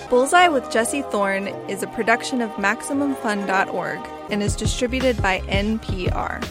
Bullseye with Jesse Thorne is a production of MaximumFun.org and is distributed by NPR.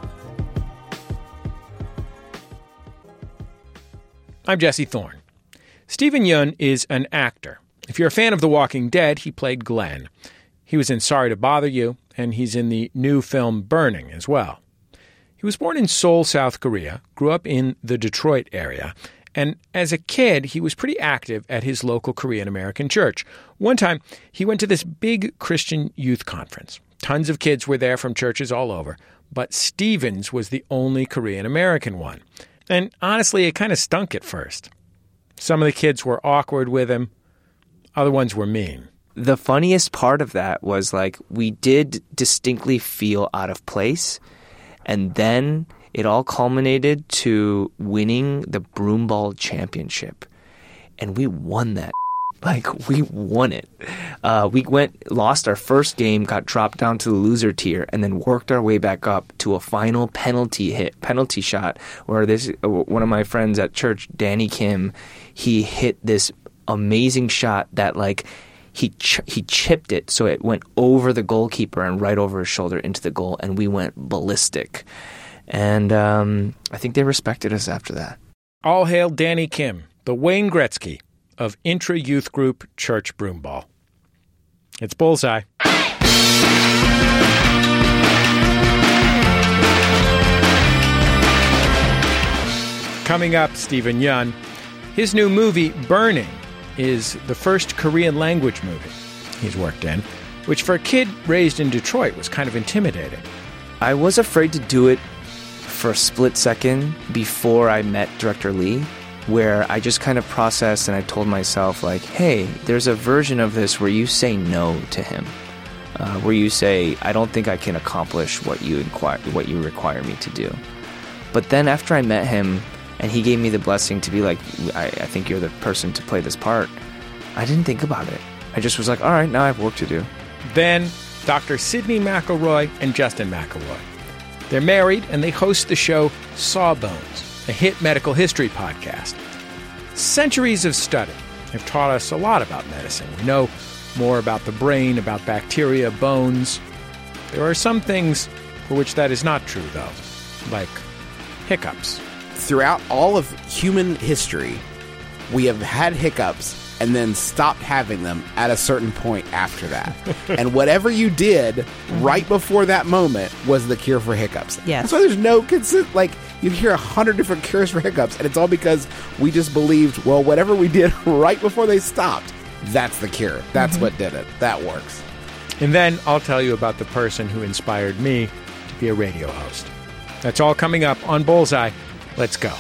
I'm Jesse Thorne. Steven Yeun is an actor. If you're a fan of The Walking Dead, he played Glenn. He was in Sorry to Bother You, and he's in the new film Burning as well. He was born in Seoul, South Korea, grew up in the Detroit area, and as a kid, he was pretty active at his local Korean-American church. One time, he went to this big Christian youth conference. Tons of kids were there from churches all over, but Steven's was the only Korean-American one. And honestly, it kind of stunk at first. Some of the kids were awkward with him. Other ones were mean. The funniest part of that was, we did distinctly feel out of place. And then it all culminated to winning the broomball championship. And we won that. We won it. We lost our first game, got dropped down to the loser tier, and then worked our way back up to a final penalty shot where one of my friends at church, Danny Kim, he hit this amazing shot that he chipped it so it went over the goalkeeper and right over his shoulder into the goal, and we went ballistic. And I think they respected us after that. All hail Danny Kim, the Wayne Gretzky of intra-youth group Church Broomball. It's Bullseye. Coming up, Steven Yeun. His new movie, Burning, is the first Korean language movie he's worked in, which for a kid raised in Detroit was kind of intimidating. I was afraid to do it for a split second before I met director Lee, where I just kind of processed and I told myself, hey, there's a version of this where you say no to him, where you say, I don't think I can accomplish what you require me to do. But then after I met him and he gave me the blessing to be I think you're the person to play this part, I didn't think about it. I just was all right, now I have work to do. Then Dr. Sidney McElroy and Justin McElroy. They're married and they host the show Sawbones, a hit medical history podcast. Centuries of study have taught us a lot about medicine. We know more about the brain, about bacteria, bones. There are some things for which that is not true, though, like hiccups. Throughout all of human history, we have had hiccups and then stopped having them at a certain point after that. And whatever you did right before that moment was the cure for hiccups. Yes. That's why there's no you hear 100 different cures for hiccups, and it's all because we just believed, well, whatever we did right before they stopped, that's the cure. That's what did it. That works. And then I'll tell you about the person who inspired me to be a radio host. That's all coming up on Bullseye. Let's go.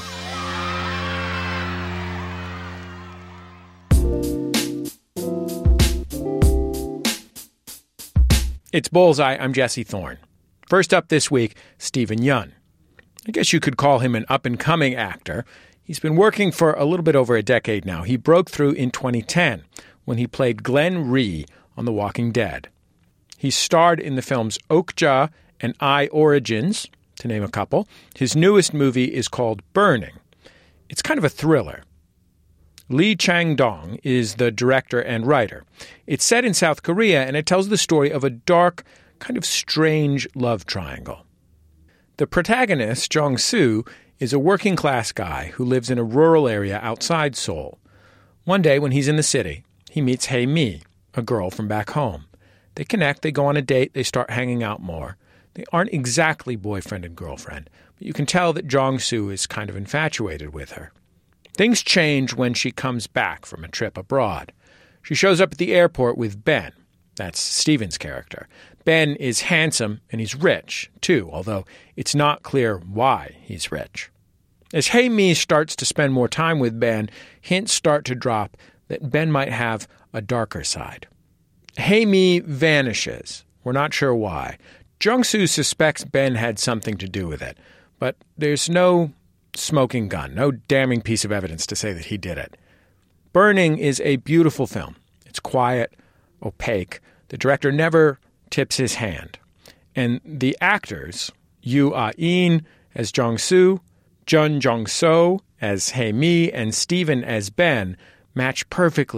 It's Bullseye. I'm Jesse Thorne. First up this week, Steven Yeun. I guess you could call him an up-and-coming actor. He's been working for a little bit over a decade now. He broke through in 2010 when he played Glenn Rhee on The Walking Dead. He starred in the films Okja and I, Origins, to name a couple. His newest movie is called Burning. It's kind of a thriller. Lee Chang-dong is the director and writer. It's set in South Korea, and it tells the story of a dark, kind of strange love triangle. The protagonist, Jong-soo, is a working-class guy who lives in a rural area outside Seoul. One day, when he's in the city, he meets Hae-mi, a girl from back home. They connect, they go on a date, they start hanging out more. They aren't exactly boyfriend and girlfriend, but you can tell that Jong-soo is kind of infatuated with her. Things change when she comes back from a trip abroad. She shows up at the airport with Ben. That's Steven's character. Ben is handsome and he's rich, too, although it's not clear why he's rich. As Hae-mi starts to spend more time with Ben, hints start to drop that Ben might have a darker side. Hae-mi vanishes. We're not sure why. Jong-soo suspects Ben had something to do with it, but there's no smoking gun, no damning piece of evidence to say that he did it. Burning is a beautiful film. It's quiet, opaque. The director never tips his hand. And the actors, Yoo Ah-in as Jong-soo, Jun Jong-so as Hae-mi, and Steven as Ben, match perfectly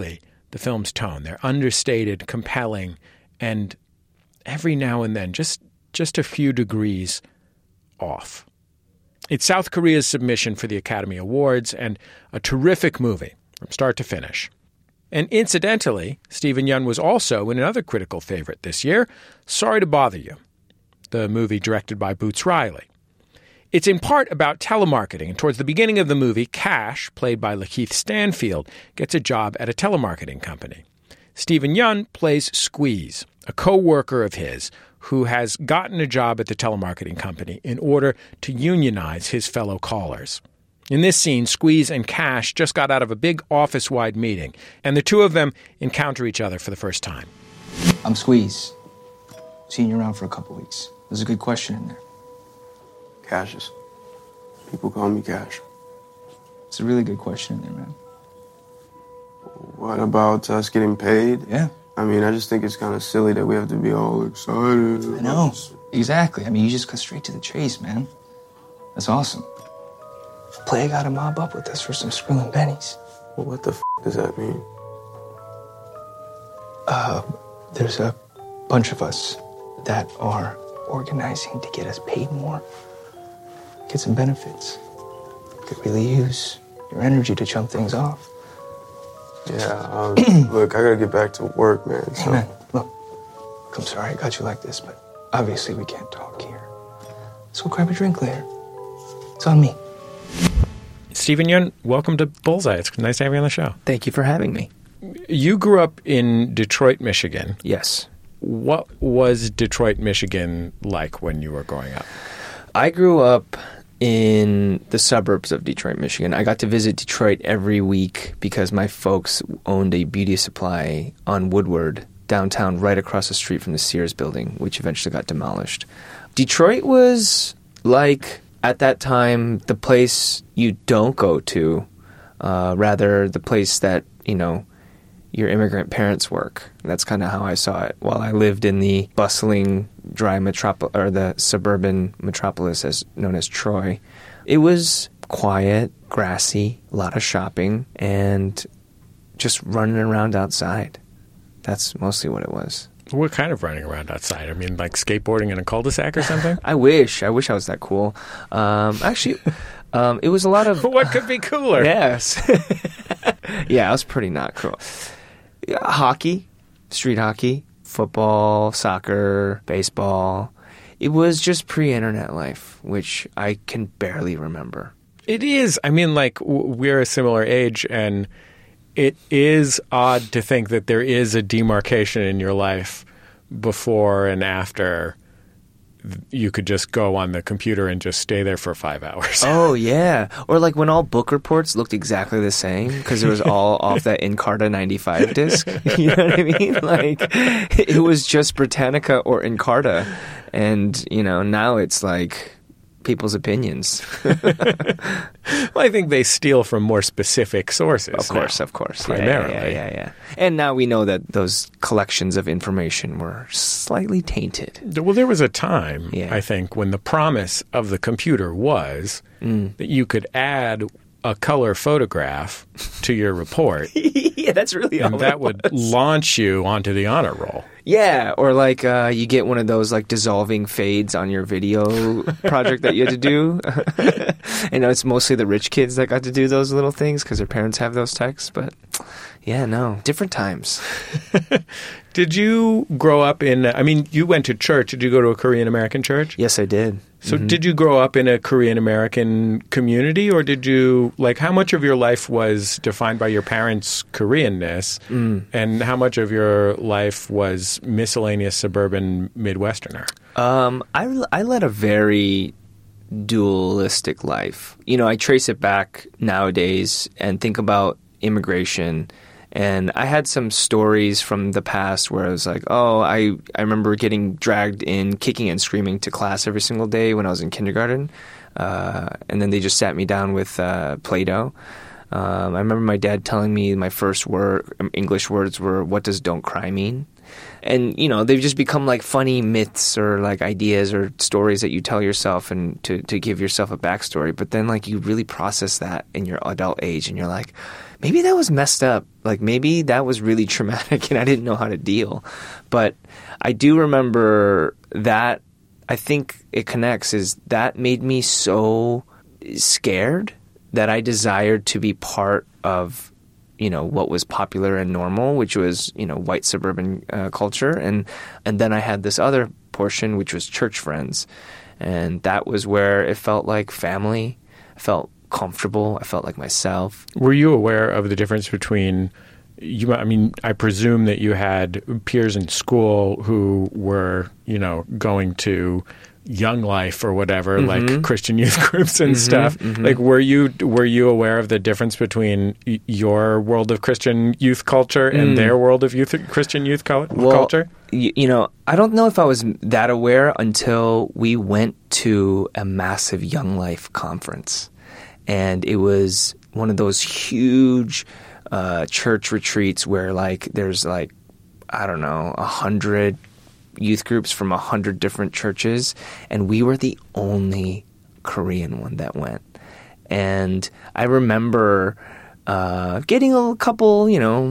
the film's tone. They're understated, compelling, and every now and then just a few degrees off. It's South Korea's submission for the Academy Awards and a terrific movie from start to finish. And incidentally, Steven Yeun was also in another critical favorite this year, Sorry to Bother You, the movie directed by Boots Riley. It's in part about telemarketing, and towards the beginning of the movie, Cash, played by Lakeith Stanfield, gets a job at a telemarketing company. Steven Yeun plays Squeeze, a co-worker of his who has gotten a job at the telemarketing company in order to unionize his fellow callers. In this scene, Squeeze and Cash just got out of a big office-wide meeting, and the two of them encounter each other for the first time. I'm Squeeze. Seen you around for a couple weeks. There's a good question in there. Cassius. People call me Cash. It's a really good question in there, man. What about us getting paid? Yeah. I mean, I just think it's kind of silly that we have to be all excited. I know. Exactly. I mean, you just cut straight to the chase, man. That's awesome. Playa got to mob up with us for some Skrillin' bennies. Well, what the does that mean? There's a bunch of us that are organizing to get us paid more. Get some benefits. Could really use your energy to jump things off. Yeah, look, I gotta get back to work, man. So. Hey, man, look, I'm sorry I got you like this, but obviously we can't talk here. Let's go grab a drink later. It's on me. Steven Yeun, welcome to Bullseye. It's nice to have you on the show. Thank you for having me. You grew up in Detroit, Michigan. Yes. What was Detroit, Michigan like when you were growing up? I grew up in the suburbs of Detroit, Michigan. I got to visit Detroit every week because my folks owned a beauty supply on Woodward, downtown, right across the street from the Sears building, which eventually got demolished. Detroit was like, at that time, the place you don't go to, rather the place that, your immigrant parents work. That's kind of how I saw it while I lived in the bustling, dry the suburban metropolis as known as Troy. It was quiet, grassy, a lot of shopping, and just running around outside. That's mostly what it was. What kind of running around outside? I mean, like skateboarding in a cul-de-sac or something? I wish I was that cool. Actually, it was a lot of... What could be cooler? Yes. Yeah, I was pretty not cool. Hockey, street hockey, football, soccer, baseball. It was just pre-internet life, which I can barely remember. It is. I mean, like, we're a similar age, and it is odd to think that there is a demarcation in your life before and after you could just go on the computer and just stay there for 5 hours. Oh, yeah. Or like when all book reports looked exactly the same because it was all off that Encarta 95 disc. You know what I mean? Like, it was just Britannica or Encarta. And, now it's like people's opinions. Well, I think they steal from more specific sources. Of course. Primarily. Yeah. And now we know that those collections of information were slightly tainted. Well, there was a time, Yeah. I think, when the promise of the computer was that you could add a color photograph to your report. Yeah, that's really all And that would launch you onto the honor roll. Yeah, or like you get one of those like dissolving fades on your video project that you had to do. It's mostly the rich kids that got to do those little things because their parents have those texts. But yeah, no, different times. Did you grow up you went to church. Did you go to a Korean American church? Yes, I did. So did you grow up in a Korean American community, or did you, how much of your life was defined by your parents' Koreanness, and how much of your life was miscellaneous suburban Midwesterner? I led a very dualistic life. I trace it back nowadays and think about immigration. And I had some stories from the past where I was like, I remember getting dragged in, kicking and screaming to class every single day when I was in kindergarten. And then they just sat me down with Play-Doh. I remember my dad telling me my first English words were, "What does don't cry mean?" And, they've just become like funny myths or like ideas or stories that you tell yourself and to give yourself a backstory. But then you really process that in your adult age and you're like, maybe that was messed up. Like maybe that was really traumatic and I didn't know how to deal. But I do remember that. I think it connects is that made me so scared that I desired to be part of, what was popular and normal, which was, white suburban culture. And then I had this other portion, which was church friends. And that was where it felt like family. I felt comfortable. I felt like myself. Were you aware of the difference between I presume that you had peers in school who were, going to Young Life or whatever, like Christian youth groups and stuff. Like, were you aware of the difference between your world of Christian youth culture and their world of Christian youth culture? I don't know if I was that aware until we went to a massive Young Life conference. And it was one of those huge church retreats where there's 100 youth groups from 100 different churches, and we were the only Korean one that went. And I remember getting a couple,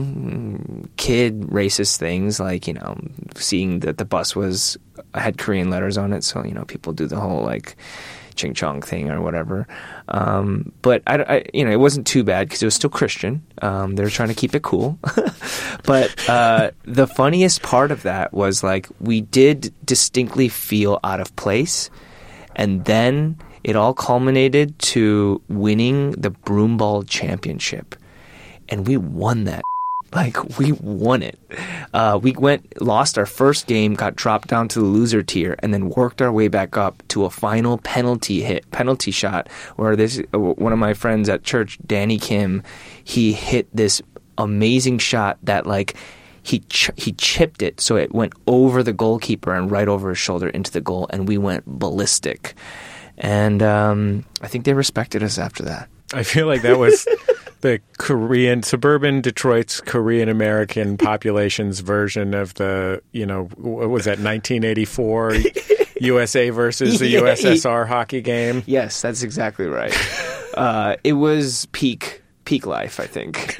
kid racist things, seeing that the bus had Korean letters on it, so people do the whole ching chong thing or whatever. But it wasn't too bad because it was still Christian. They were trying to keep it cool. But the funniest part of that was we did distinctly feel out of place. And then it all culminated to winning the broomball championship. And we won that. We won it. We lost our first game, got dropped down to the loser tier, and then worked our way back up to a final penalty shot where one of my friends at church, Danny Kim, he hit this amazing shot that he chipped it so it went over the goalkeeper and right over his shoulder into the goal, and we went ballistic. And I think they respected us after that. I feel like that was the suburban Detroit's Korean American population's version of the, what was that, 1984 USA versus the USSR hockey game? Yes, that's exactly right. It was peak life, I think.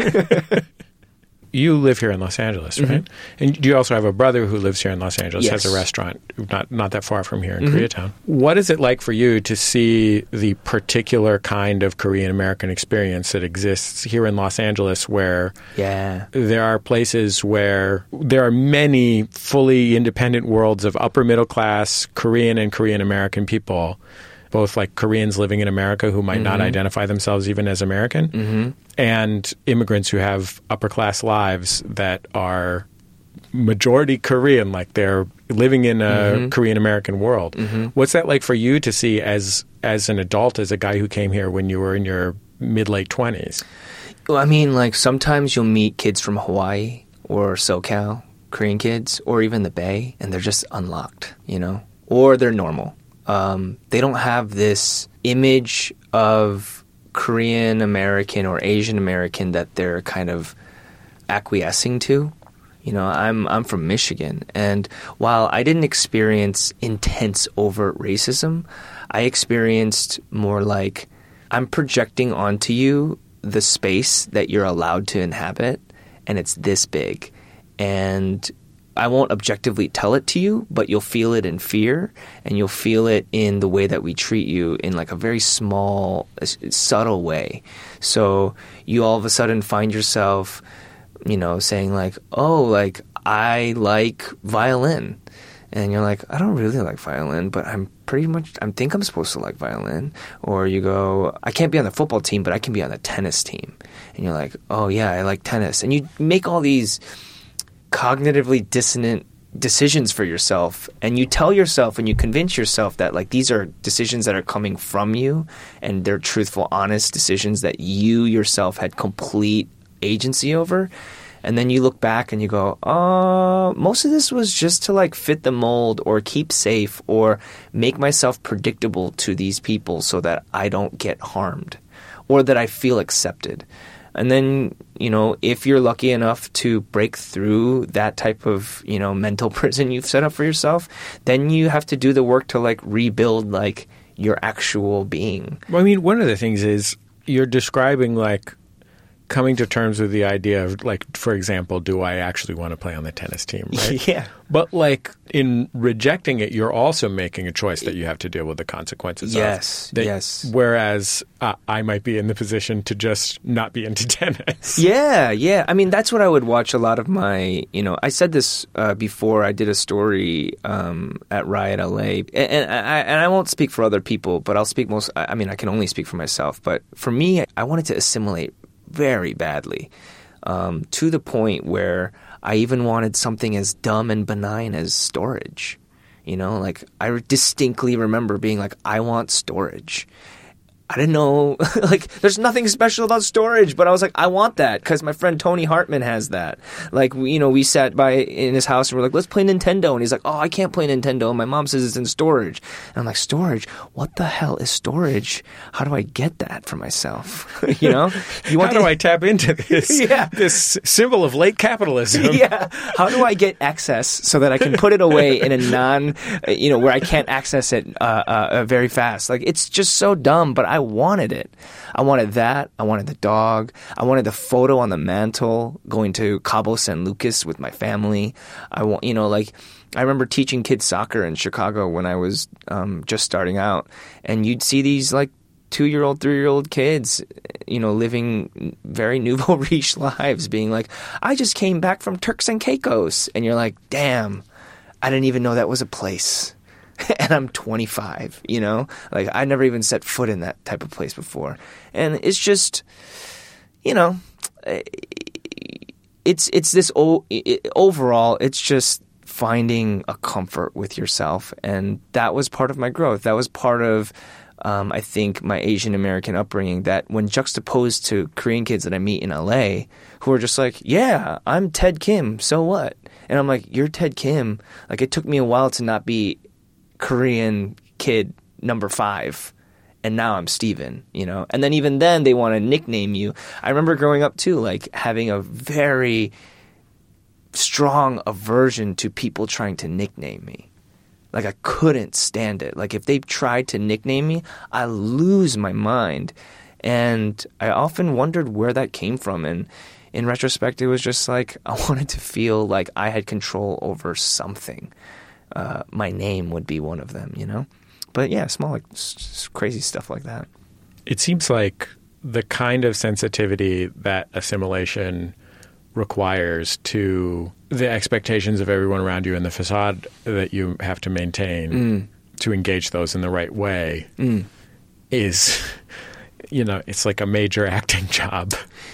You live here in Los Angeles, right? And you also have a brother who lives here in Los Angeles, yes. has a restaurant not that far from here in Koreatown. What is it like for you to see the particular kind of Korean American experience that exists here in Los Angeles where there are places where there are many fully independent worlds of upper middle class Korean and Korean American people, both Koreans living in America who might not identify themselves even as American, and immigrants who have upper-class lives that are majority Korean, they're living in a Korean-American world. What's that like for you to see as an adult, as a guy who came here when you were in your mid-late 20s? Well, sometimes you'll meet kids from Hawaii or SoCal, Korean kids, or even the Bay, and they're just unlocked, or they're normal. They don't have this image of Korean American or Asian American that they're kind of acquiescing to. I'm from Michigan, and while I didn't experience intense overt racism, I experienced more I'm projecting onto you the space that you're allowed to inhabit, and it's this big. And I won't objectively tell it to you, but you'll feel it in fear, and you'll feel it in the way that we treat you in a very small, subtle way. So you all of a sudden find yourself, saying I like violin. And you're like, I don't really like violin, but I think I'm supposed to like violin. Or you go, I can't be on the football team, but I can be on the tennis team. And you're like, oh yeah, I like tennis. And you make all these cognitively dissonant decisions for yourself, and you tell yourself and you convince yourself that these are decisions that are coming from you, and they're truthful, honest decisions that you yourself had complete agency over. And then you look back and you go, most of this was just to fit the mold or keep safe or make myself predictable to these people so that I don't get harmed or that I feel accepted. And then, if you're lucky enough to break through that type of, mental prison you've set up for yourself, then you have to do the work to rebuild your actual being. Well, one of the things is you're describing coming to terms with the idea of, like, for example, do I actually want to play on the tennis team, right? Yeah. But, like, in rejecting it, you're also making a choice that you have to deal with the consequences Yes, of. yes. Whereas I might be in the position to just not be into tennis. Yeah. I mean, that's what I would watch a lot of my, I said this before. I did a story at Riot LA, and I won't speak for other people, but I'll speak I can only speak for myself. But for me, I wanted to assimilate very badly, to the point where I even wanted something as dumb and benign as storage. Like, I distinctly remember being like, I want storage. I didn't know, like, there's nothing special about storage, but I was like, I want that because my friend Tony Hartman has that. Like, we sat by in his house and we're like, let's play Nintendo. And he's like, oh, I can't play Nintendo. And my mom says it's in storage. And I'm like, storage? What the hell is storage? How do I get that for myself? How do I tap into this? Yeah. This symbol of late capitalism? Yeah. How do I get access so that I can put it away in a where I can't access it very fast? Like, it's just so dumb, but I wanted it. I wanted that. I wanted the dog. I wanted the photo on the mantle going to Cabo San Lucas with my family. I remember teaching kids soccer in Chicago when I was just starting out, and you'd see these like 2-year-old, 3-year-old kids, living very nouveau riche lives, being like, I just came back from Turks and Caicos, and you're like, damn, I didn't even know that was a place. And I'm 25, Like, I never even set foot in that type of place before. And it's just, it's this overall, it's just finding a comfort with yourself. And that was part of my growth. That was part of, I think, my Asian American upbringing, that when juxtaposed to Korean kids that I meet in LA who are just like, yeah, I'm Ted Kim, so what? And I'm like, you're Ted Kim. Like, it took me a while to not be Korean kid number 5, and now I'm Steven, and then even then they want to nickname you. I remember growing up too, like, having a very strong aversion to people trying to nickname me. Like, I couldn't stand it. Like, if they tried to nickname me, I lose my mind. And I often wondered where that came from. And in retrospect, it was just like, I wanted to feel like I had control over something. My name would be one of them, But yeah, small, like, crazy stuff like that. It seems like the kind of sensitivity that assimilation requires to the expectations of everyone around you and the facade that you have to maintain to engage those in the right way is, it's like a major acting job.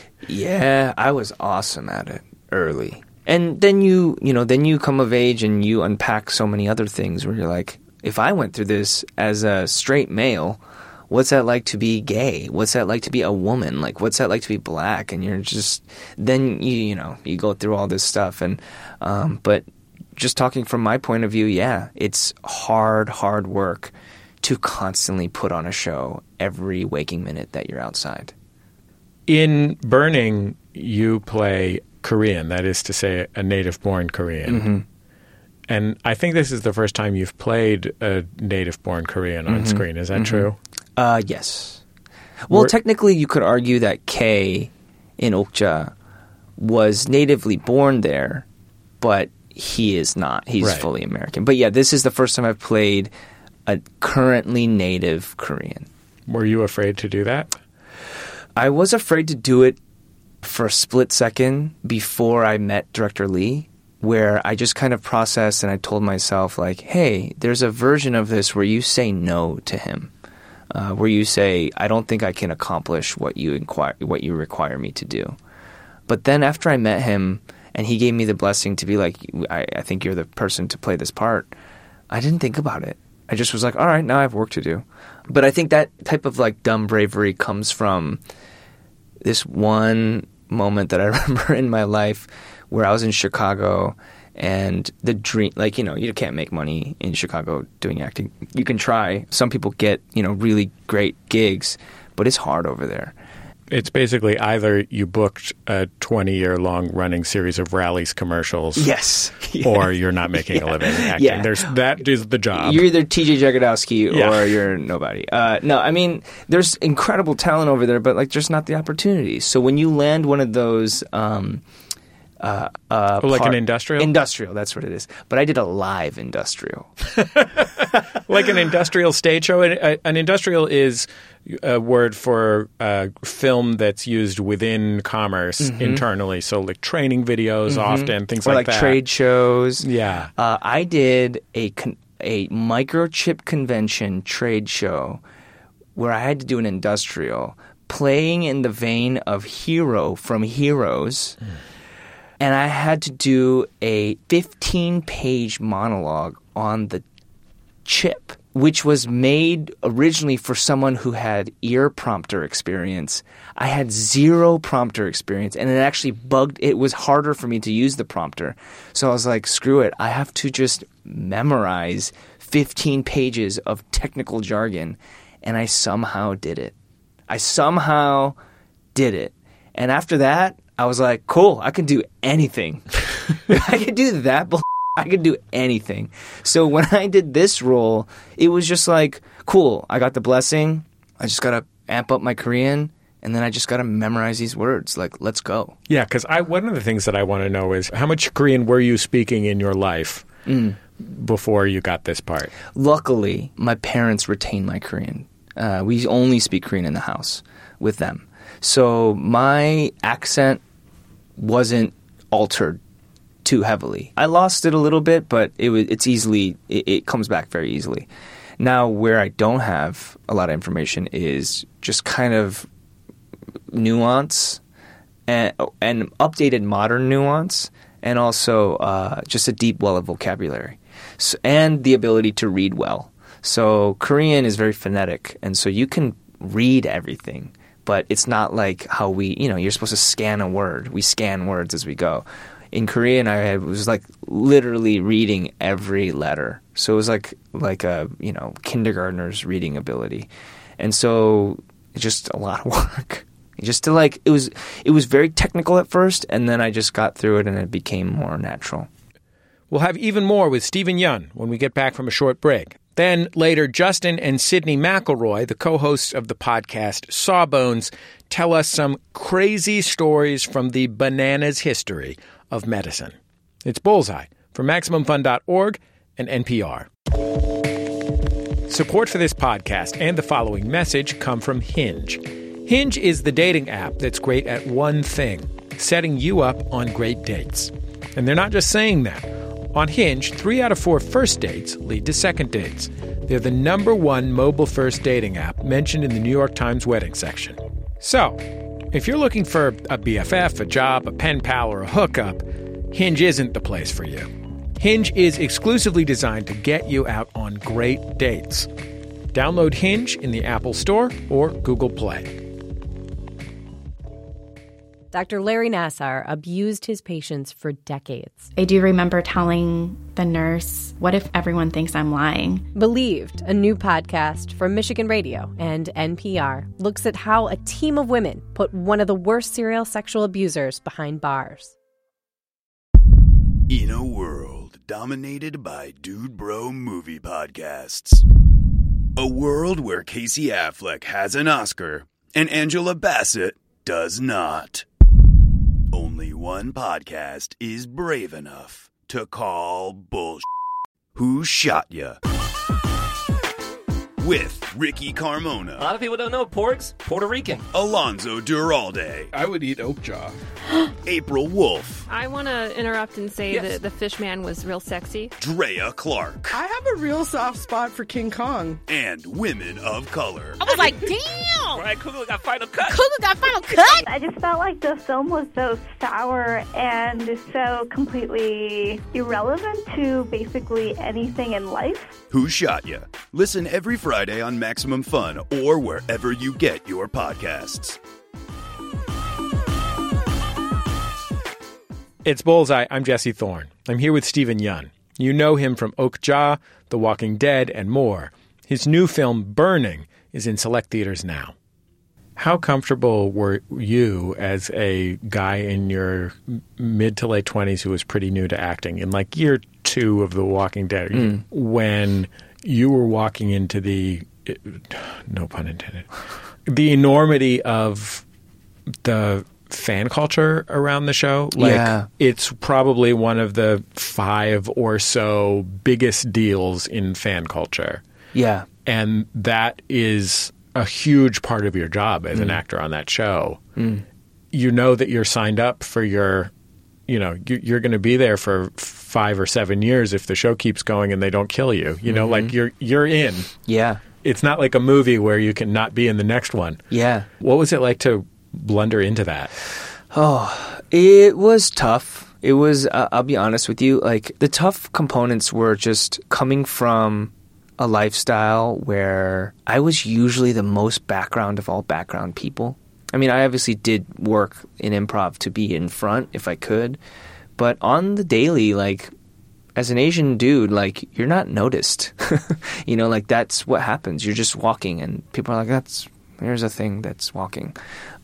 Yeah, I was awesome at it early. And then you come of age and you unpack so many other things where you're like, if I went through this as a straight male, what's that like to be gay? What's that like to be a woman? Like, what's that like to be black? And you're just, then you go through all this stuff. And but just talking from my point of view, yeah, it's hard work to constantly put on a show every waking minute that you're outside. In Burning, you play Korean, that is to say, a native-born Korean. Mm-hmm. And I think this is the first time you've played a native-born Korean on screen. Is that true? Yes. Well, technically, you could argue that Kay in Okja was natively born there, but he is not. He's fully American. But yeah, this is the first time I've played a currently native Korean. Were you afraid to do that? I was afraid to do it for a split second before I met director Lee, where I just kind of processed and I told myself, like, hey, there's a version of this where you say no to him, where you say, I don't think I can accomplish what you require me to do. But then after I met him and he gave me the blessing to be like, I think you're the person to play this part, I didn't think about it. I just was like, all right, now I have work to do. But I think that type of like dumb bravery comes from this one moment that I remember in my life where I was in Chicago and the dream, like, you can't make money in Chicago doing acting. You can try. Some people get, really great gigs, but it's hard over there. It's basically either you booked a 20-year-long running series of Rally's commercials, Yes. or you're not making a living acting. Yeah. That is the job. You're either TJ Jagodowski Yeah. or you're nobody. No, I mean, there's incredible talent over there, but like, there's not the opportunities. So when you land one of those, Like an industrial? Industrial, that's what it is. But I did a live industrial. Like an industrial stage show. An industrial is a word for film that's used within commerce internally. So like training videos often, things Or like like that. trade shows. Yeah. I did a microchip convention trade show where I had to do an industrial playing in the vein of Hero from Heroes. And I had to do a 15-page monologue on the chip, which was made originally for someone who had ear prompter experience. I had zero prompter experience, and it actually bugged. It was harder for me to use the prompter. So I was like, screw it. I have to just memorize 15 pages of technical jargon, and I somehow did it. And after that, I was like, cool, I can do anything. I can do that bull. I could do anything. So when I did this role, it was just like, cool, I got the blessing. I just got to amp up my Korean, and then I just got to memorize these words. Like, let's go. Yeah, because one of the things that I want to know is how much Korean were you speaking in your life before you got this part? Luckily, my parents retained my Korean. We only speak Korean in the house with them. So my accent wasn't altered too heavily. I lost it a little bit, but it comes back very easily. Now, where I don't have a lot of information is just kind of nuance and updated modern nuance, and also just a deep well of vocabulary, and the ability to read well. So Korean is very phonetic, and so you can read everything, but it's not like how you're supposed to scan a word. We scan words as we go. In Korean, I was like literally reading every letter. So it was like a kindergartner's reading ability, and so just a lot of work. Just to it was very technical at first, and then I just got through it, and it became more natural. We'll have even more with Stephen Yun when we get back from a short break. Then later, Justin and Sydney McElroy, the co-hosts of the podcast Sawbones, tell us some crazy stories from the bananas history of medicine. It's Bullseye from MaximumFun.org and NPR. Support for this podcast and the following message come from Hinge. Hinge is the dating app that's great at one thing, setting you up on great dates. And they're not just saying that. On Hinge, 3 out of 4 first dates lead to second dates. They're the #1 mobile first dating app mentioned in the New York Times wedding section. So, if you're looking for a BFF, a job, a pen pal, or a hookup, Hinge isn't the place for you. Hinge is exclusively designed to get you out on great dates. Download Hinge in the Apple Store or Google Play. Dr. Larry Nassar abused his patients for decades. I do remember telling the nurse, what if everyone thinks I'm lying? Believed, a new podcast from Michigan Radio and NPR, looks at how a team of women put one of the worst serial sexual abusers behind bars. In a world dominated by Dude Bro movie podcasts. A world where Casey Affleck has an Oscar and Angela Bassett does not. Only one podcast is brave enough to call bullshit. Who Shot Ya? With Ricky Carmona. A lot of people don't know Porg's Puerto Rican. Alonzo Duralde. I would eat Oakjaw. April Wolf. I want to interrupt and say that the fish man was real sexy. Drea Clark. I have a real soft spot for King Kong. And women of color. I was like, damn! Ryan Coogler got final cut. I just felt like the film was so sour and so completely irrelevant to basically anything in life. Who Shot Ya? Listen every Friday on Maximum Fun or wherever you get your podcasts. It's Bullseye. I'm Jesse Thorne. I'm here with Stephen Yun. You know him from Okja, The Walking Dead, and more. His new film, Burning, is in select theaters now. How comfortable were you as a guy in your mid to late 20s who was pretty new to acting in like year 2 of The Walking Dead when you were walking into the, no pun intended, the enormity of the fan culture around the show? Like, it's probably one of the 5 or so biggest deals in fan culture. Yeah. And that is a huge part of your job as an actor on that show. You know that you're signed up for your, you know, you're going to be there for 5 or 7 years if the show keeps going and they don't kill you. You know, like you're in. Yeah. It's not like a movie where you can not be in the next one. Yeah. What was it like to blunder into that? Oh, it was tough. It was, I'll be honest with you, like the tough components were just coming from a lifestyle where I was usually the most background of all background people. I mean, I obviously did work in improv to be in front if I could, but on the daily, like as an Asian dude, like you're not noticed. You know, like that's what happens. You're just walking and people are like, here's a thing that's walking.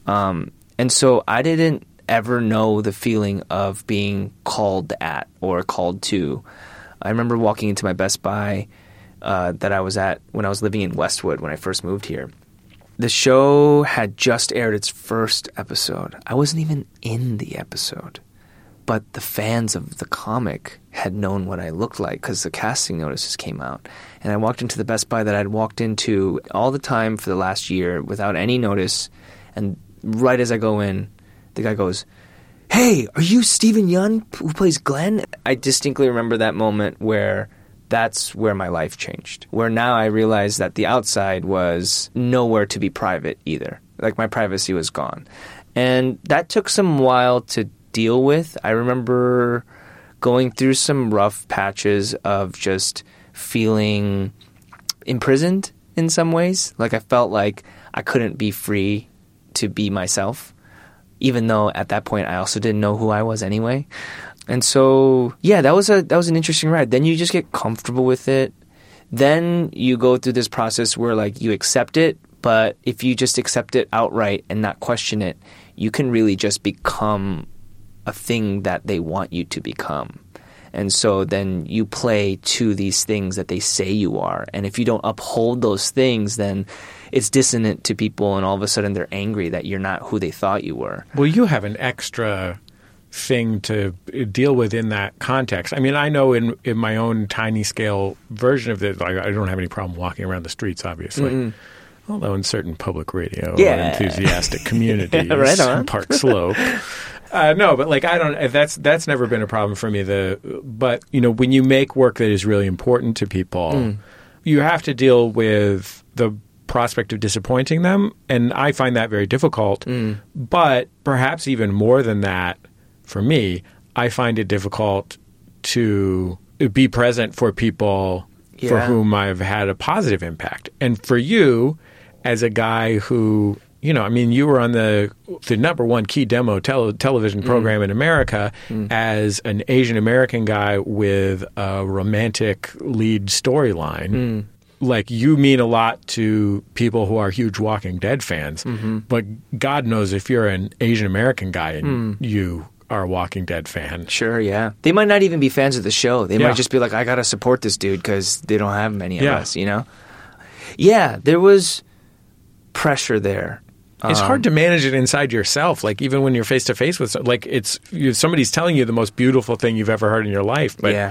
And so I didn't ever know the feeling of being called at or called to. I remember walking into my Best Buy that I was at when I was living in Westwood when I first moved here. The show had just aired its first episode. I wasn't even in the episode. But the fans of the comic had known what I looked like because the casting notices came out. And I walked into the Best Buy that I'd walked into all the time for the last year without any notice. And right as I go in, the guy goes, "Hey, are you Steven Yeun who plays Glenn?" I distinctly remember that moment where that's where my life changed. Where now I realized that the outside was nowhere to be private either. Like my privacy was gone. And that took some while to deal with. I remember going through some rough patches of just feeling imprisoned in some ways. Like I felt like I couldn't be free to be myself, even though at that point I also didn't know who I was anyway. And so, yeah, that was an interesting ride. Then you just get comfortable with it. Then you go through this process where like you accept it, but if you just accept it outright and not question it, you can really just become a thing that they want you to become. And so then you play to these things that they say you are. And if you don't uphold those things, then it's dissonant to people and all of a sudden they're angry that you're not who they thought you were. Well, you have an extra thing to deal with in that context. I mean, I know in my own tiny scale version of this, I don't have any problem walking around the streets, obviously. Mm-hmm. Although in certain public radio or enthusiastic communities, right on. Park Slope. No, but like I don't. That's never been a problem for me. But you know, when you make work that is really important to people, you have to deal with the prospect of disappointing them, and I find that very difficult. But perhaps even more than that, for me, I find it difficult to be present for people for whom I've had a positive impact, and for you, as a guy who. You know, I mean, you were on the number one key demo television program in America as an Asian American guy with a romantic lead storyline. Like, you mean a lot to people who are huge Walking Dead fans, but God knows if you're an Asian American guy and you are a Walking Dead fan. Sure, yeah. They might not even be fans of the show. They might just be like, I got to support this dude because they don't have many of us, you know? Yeah, there was pressure there. It's hard to manage it inside yourself. Like even when you're face to face with, like somebody's telling you the most beautiful thing you've ever heard in your life, but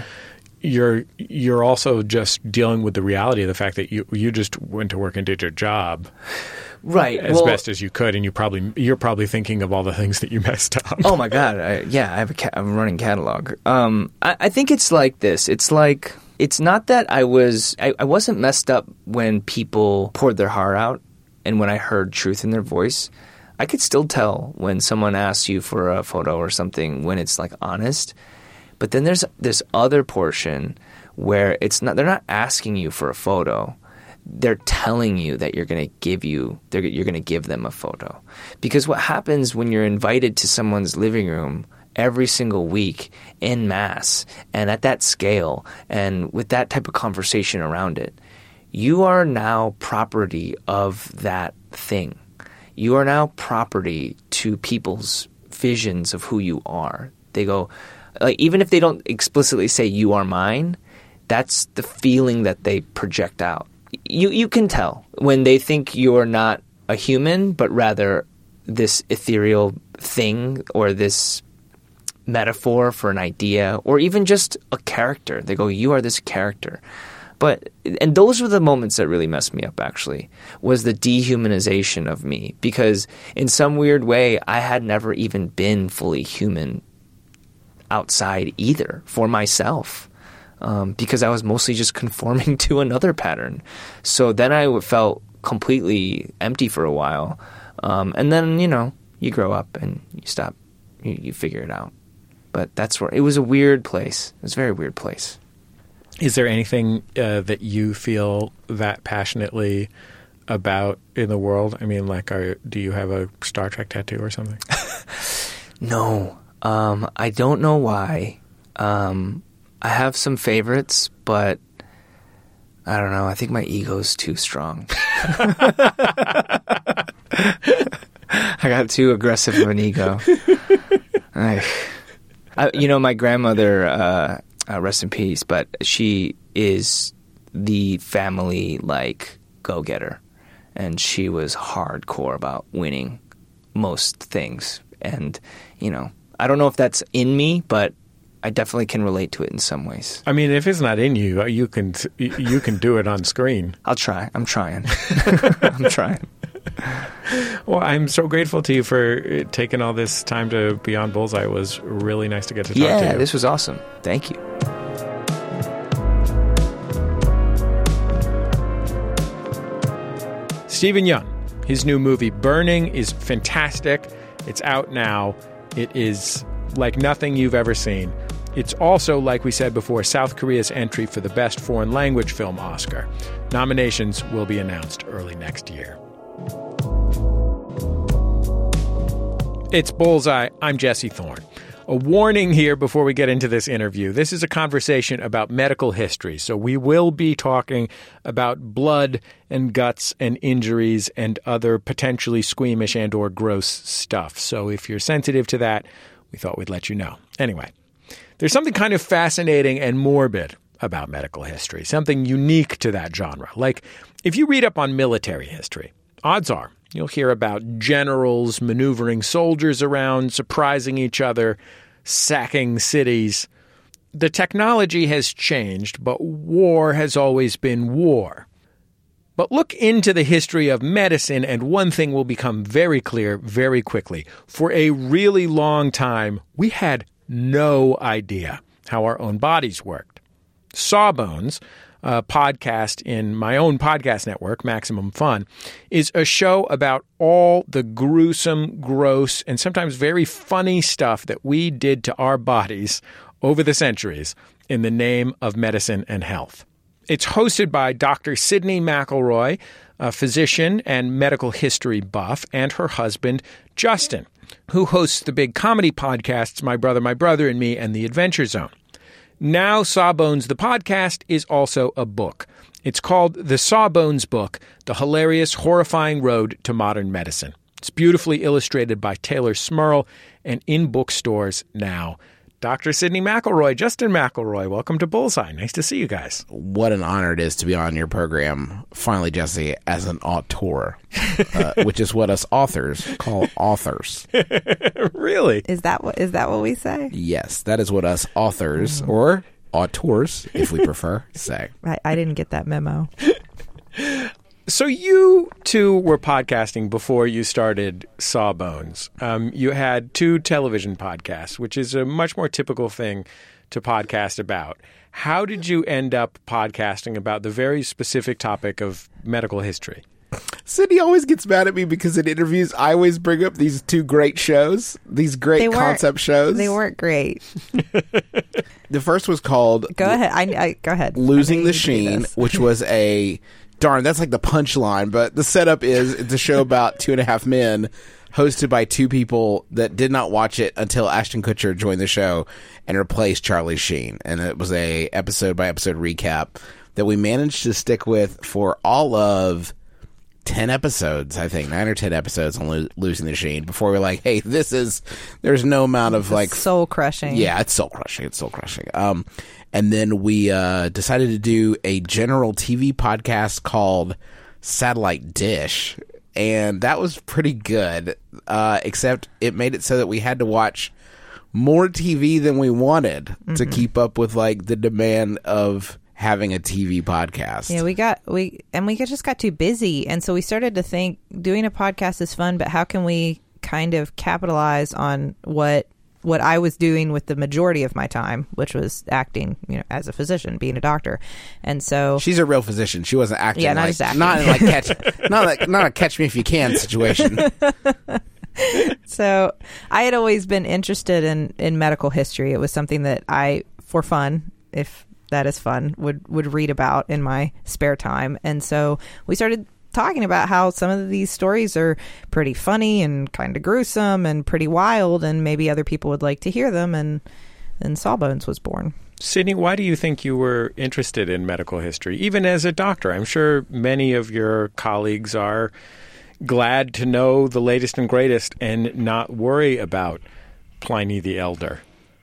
you're also just dealing with the reality of the fact that you just went to work and did your job, right, as best as you could, and you're probably thinking of all the things that you messed up. Oh my God, I have a running catalog. I think it's like this. It's like it's not that I wasn't messed up when people poured their heart out. And when I heard truth in their voice, I could still tell when someone asks you for a photo or something when it's like honest. But then there's this other portion where they're not asking you for a photo. They're telling you that you're going to give them a photo. Because what happens when you're invited to someone's living room every single week en masse and at that scale and with that type of conversation around it, you are now property of that thing. you are now property to people's visions of who you are. They go, like, even if they don't explicitly say you are mine, that's the feeling that they project out. You can tell when they think you're not a human, but rather this ethereal thing or this metaphor for an idea or even just a character. They go, you are this character. And those were the moments that really messed me up, actually, was the dehumanization of me. Because in some weird way, I had never even been fully human outside either for myself. Because I was mostly just conforming to another pattern. So then I felt completely empty for a while. And then, you grow up and you stop, you figure it out. But that's where it was a weird place. It was a very weird place. Is there anything that you feel that passionately about in the world? I mean, like, do you have a Star Trek tattoo or something? No. I don't know why. I have some favorites, but I don't know. I think my ego's too strong. I got too aggressive of an ego. My grandmother, rest in peace, but she is the family, go-getter. And she was hardcore about winning most things. And, I don't know if that's in me, but I definitely can relate to it in some ways. I mean, if it's not in you, you can do it on screen. I'll try. I'm trying. I'm trying. Well, I'm so grateful to you for taking all this time to be on Bullseye. It was really nice to get to talk to you. Yeah, this was awesome. Thank you. Steven Yeun, his new movie Burning is fantastic. It's out now. It is like nothing you've ever seen. It's also, like we said before, South Korea's entry for the Best Foreign Language Film Oscar. Nominations will be announced early next year. It's Bullseye. I'm Jesse Thorne. A warning here before we get into this interview. This is a conversation about medical history, so we will be talking about blood and guts and injuries and other potentially squeamish and or gross stuff. So if you're sensitive to that, we thought we'd let you know. Anyway, there's something kind of fascinating and morbid about medical history, something unique to that genre. Like, if you read up on military history, odds are you'll hear about generals maneuvering soldiers around, surprising each other, sacking cities. The technology has changed, but war has always been war. But look into the history of medicine, and one thing will become very clear very quickly. For a really long time, we had no idea how our own bodies worked. Sawbones, a podcast in my own podcast network, Maximum Fun, is a show about all the gruesome, gross, and sometimes very funny stuff that we did to our bodies over the centuries in the name of medicine and health. It's hosted by Dr. Sydney McElroy, a physician and medical history buff, and her husband, Justin, who hosts the big comedy podcasts My Brother, and Me, and The Adventure Zone. Now Sawbones, the podcast, is also a book. It's called The Sawbones Book, The Hilarious, Horrifying Road to Modern Medicine. It's beautifully illustrated by Taylor Smurl and in bookstores now. Dr. Sydney McElroy, Justin McElroy, welcome to Bullseye. Nice to see you guys. What an honor it is to be on your program, finally, Jesse, as an auteur, which is what us authors call authors. Really? Is that what we say? Yes, that is what us authors, or auteurs, if we prefer, say. I didn't get that memo. So you two were podcasting before you started Sawbones. You had two television podcasts, which is a much more typical thing to podcast about. How did you end up podcasting about the very specific topic of medical history? Sydney always gets mad at me because in interviews I always bring up these two great shows, these great concept shows. They weren't great. The first was called... Go ahead. Go ahead. Losing the Sheen, which was a... Darn, that's like the punchline, but the setup is it's a show about 2.5 Men hosted by two people that did not watch it until Ashton Kutcher joined the show and replaced Charlie Sheen. And it was a episode-by-episode recap that we managed to stick with for all of 10 episodes, I think, 9 or 10 episodes on Losing the Sheen before we're like, hey, there's no amount of like soul crushing. Yeah, it's soul crushing. And then we decided to do a general TV podcast called Satellite Dish, and that was pretty good, except it made it so that we had to watch more TV than we wanted to keep up with like the demand of having a TV podcast. Yeah, we just got too busy, and so we started to think doing a podcast is fun, but how can we kind of capitalize on what I was doing with the majority of my time, which was acting, as a physician, being a doctor. And so she's a real physician. She wasn't acting. Yeah, not just acting. Not in like not a catch me if you can situation. So I had always been interested in medical history. It was something that I, for fun, if that is fun, would read about in my spare time. And so we started talking about how some of these stories are pretty funny and kind of gruesome and pretty wild, and maybe other people would like to hear them, and Sawbones was born. Sydney, why do you think you were interested in medical history, even as a doctor? I'm sure many of your colleagues are glad to know the latest and greatest and not worry about Pliny the Elder.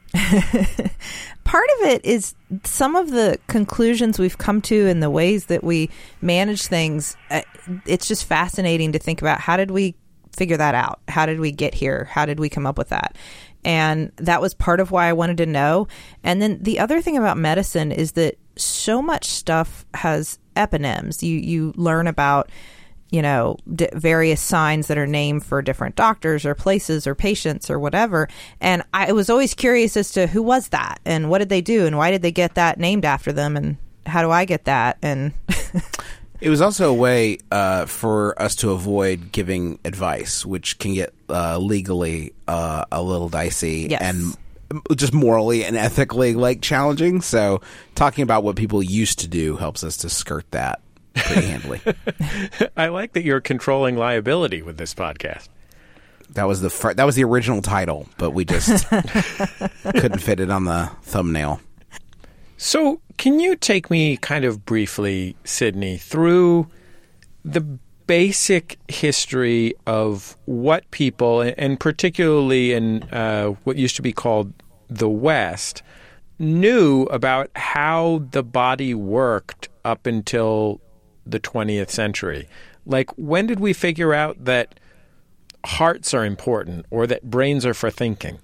Part of it is some of the conclusions we've come to and the ways that we manage things. It's just fascinating to think about, how did we figure that out? How did we get here? How did we come up with that? And that was part of why I wanted to know. And then the other thing about medicine is that so much stuff has eponyms. You learn about various signs that are named for different doctors or places or patients or whatever. And I was always curious as to who was that and what did they do and why did they get that named after them and how do I get that? And it was also a way for us to avoid giving advice, which can get legally a little dicey. Yes. And just morally and ethically challenging. So talking about what people used to do helps us to skirt that pretty handily. I like that you're controlling liability with this podcast. That was the original title, but we just couldn't fit it on the thumbnail. So can you take me kind of briefly, Sydney, through the basic history of what people, and particularly in what used to be called the West, knew about how the body worked up until the 20th century? Like, when did we figure out that hearts are important or that brains are for thinking?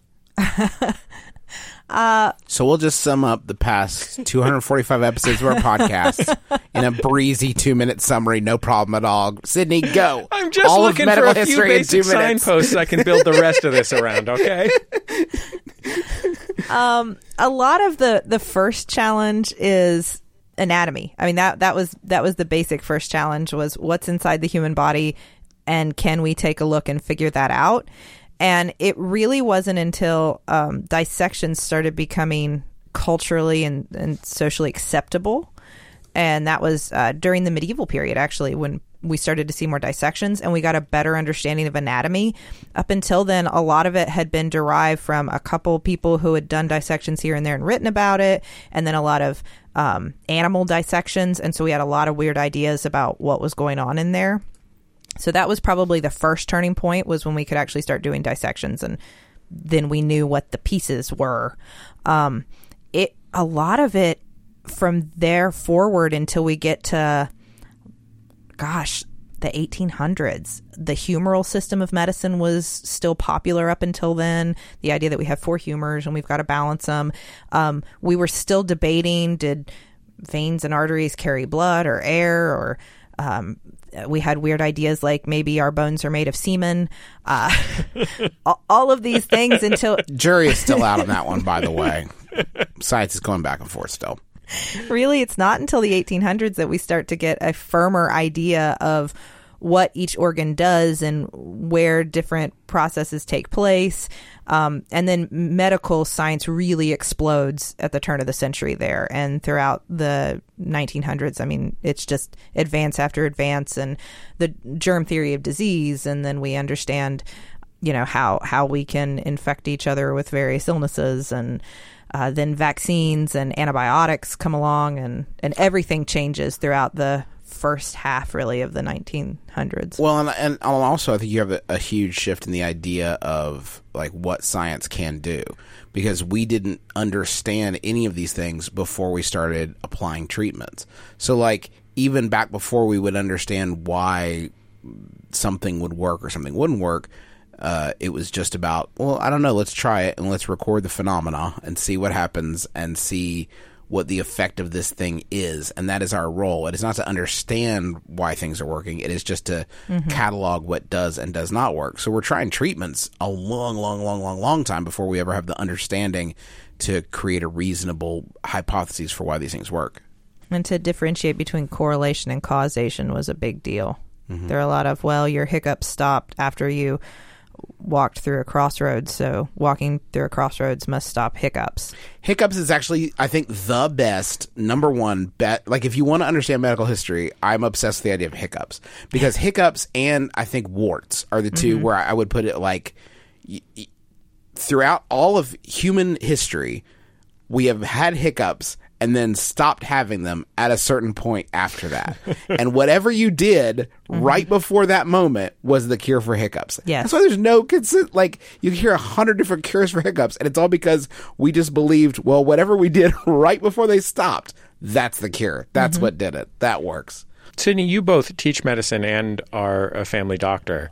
So we'll just sum up the past 245 episodes of our podcast in a breezy 2-minute summary. No problem at all. Sydney, go. I'm just looking for a few basic signposts I can build the rest of this around, okay? A lot of the first challenge is anatomy. I mean, that was the basic first challenge, was what's inside the human body and can we take a look and figure that out? And it really wasn't until dissections started becoming culturally and socially acceptable. And that was during the medieval period, actually, when we started to see more dissections and we got a better understanding of anatomy. Up until then, a lot of it had been derived from a couple people who had done dissections here and there and written about it, and then a lot of animal dissections. And so we had a lot of weird ideas about what was going on in there. So that was probably the first turning point, was when we could actually start doing dissections, and then we knew what the pieces were. A lot of it from there forward until we get to, the 1800s. The humoral system of medicine was still popular up until then. The idea that we have 4 humors and we've got to balance them. We were still debating, did veins and arteries carry blood or air, or we had weird ideas like maybe our bones are made of semen. All of these things until... Jury is still out on that one, by the way. Science is going back and forth still. Really, it's not until the 1800s that we start to get a firmer idea of what each organ does and where different processes take place. And then medical science really explodes at the turn of the century there. And throughout the 1900s, I mean, it's just advance after advance, and the germ theory of disease. And then we understand, how we can infect each other with various illnesses, and then vaccines and antibiotics come along, and everything changes throughout the first half, really, of the 1900s. Well, and also I think you have a huge shift in the idea of like what science can do, because we didn't understand any of these things before we started applying treatments. So like even back before we would understand why something would work or something wouldn't work, it was just about, well, I don't know, let's try it and let's record the phenomena and see what happens and see what the effect of this thing is. And that is our role. It is not to understand why things are working. It is just to catalog what does and does not work. So we're trying treatments a long time before we ever have the understanding to create a reasonable hypothesis for why these things work. And to differentiate between correlation and causation was a big deal. There are a lot of, well, your hiccups stopped after you walked through a crossroads, so walking through a crossroads must stop hiccups. Hiccups is actually, I think, the best, number one bet. Like, if you want to understand medical history, I'm obsessed with the idea of hiccups. Because hiccups and, I think, warts are the two where I would put it like, throughout all of human history, we have had hiccups and then stopped having them at a certain point after that. And whatever you did right before that moment was the cure for hiccups. Yes. That's why there's no like, you hear 100 different cures for hiccups, and it's all because we just believed, well, whatever we did right before they stopped, that's the cure. That's what did it. That works. Sydney, you both teach medicine and are a family doctor.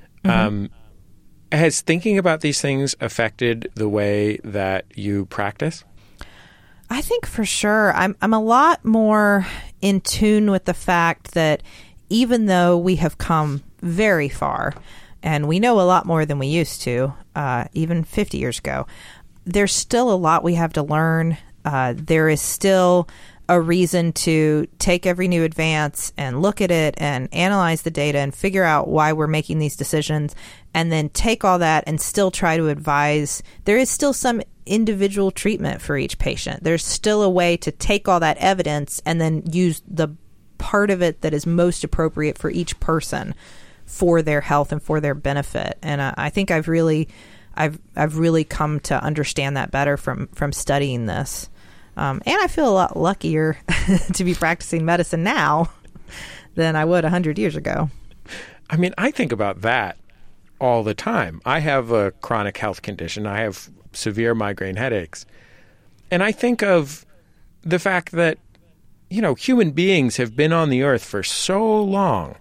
Has thinking about these things affected the way that you practice? I think for sure. I'm a lot more in tune with the fact that even though we have come very far and we know a lot more than we used to, even 50 years ago, there's still a lot we have to learn. There is still a reason to take every new advance and look at it and analyze the data and figure out why we're making these decisions, and then take all that and still try to advise. There is still some individual treatment for each patient. There's still a way to take all that evidence and then use the part of it that is most appropriate for each person for their health and for their benefit. And I think I've really come to understand that better from studying this. And I feel a lot luckier to be practicing medicine now than I would 100 years ago. I mean, I think about that all the time. I have a chronic health condition. I have severe migraine headaches. And I think of the fact that, you know, human beings have been on the earth for so long,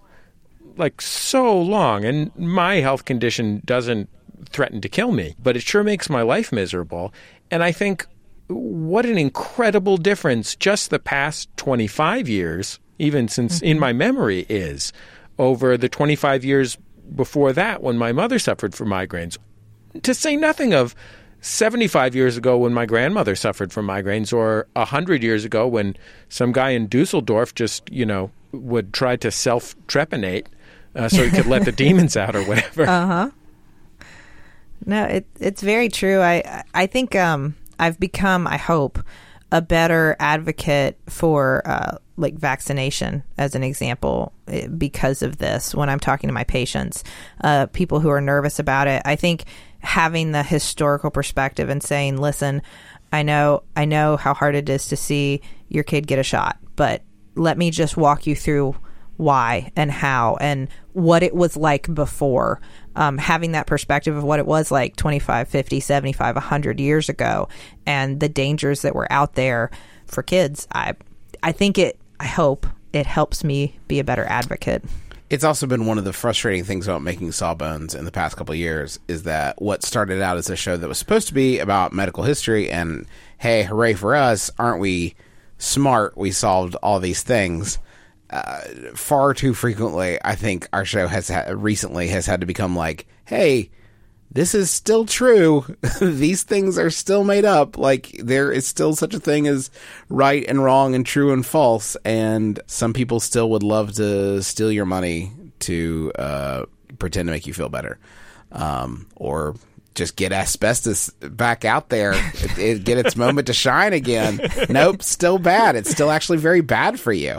and my health condition doesn't threaten to kill me, but it sure makes my life miserable. And I think what an incredible difference just the past 25 years, even since in my memory, is over the 25 years before that when my mother suffered from migraines. To say nothing of 75 years ago when my grandmother suffered from migraines, or 100 years ago when some guy in Dusseldorf just, you know, would try to self-trepanate so he could let the demons out or whatever. No, it's very true. I think I've become, I hope, a better advocate for like vaccination, as an example, because of this. When I'm talking to my patients, people who are nervous about it, I think having the historical perspective and saying, listen, I know how hard it is to see your kid get a shot, but let me just walk you through why and how and what it was like before. Having that perspective of what it was like 25, 50, 75, 100 years ago, and the dangers that were out there for kids, I hope it helps me be a better advocate. It's also been one of the frustrating things about making Sawbones in the past couple of years is that what started out as a show that was supposed to be about medical history and, hey, hooray for us, aren't we smart, we solved all these things. Far too frequently, I think our show has recently had to become like, hey, this is still true. These things are still made up. Like, there is still such a thing as right and wrong and true and false. And some people still would love to steal your money to pretend to make you feel better. Or just get asbestos back out there, get its moment to shine again. Nope, still bad. It's still actually very bad for you.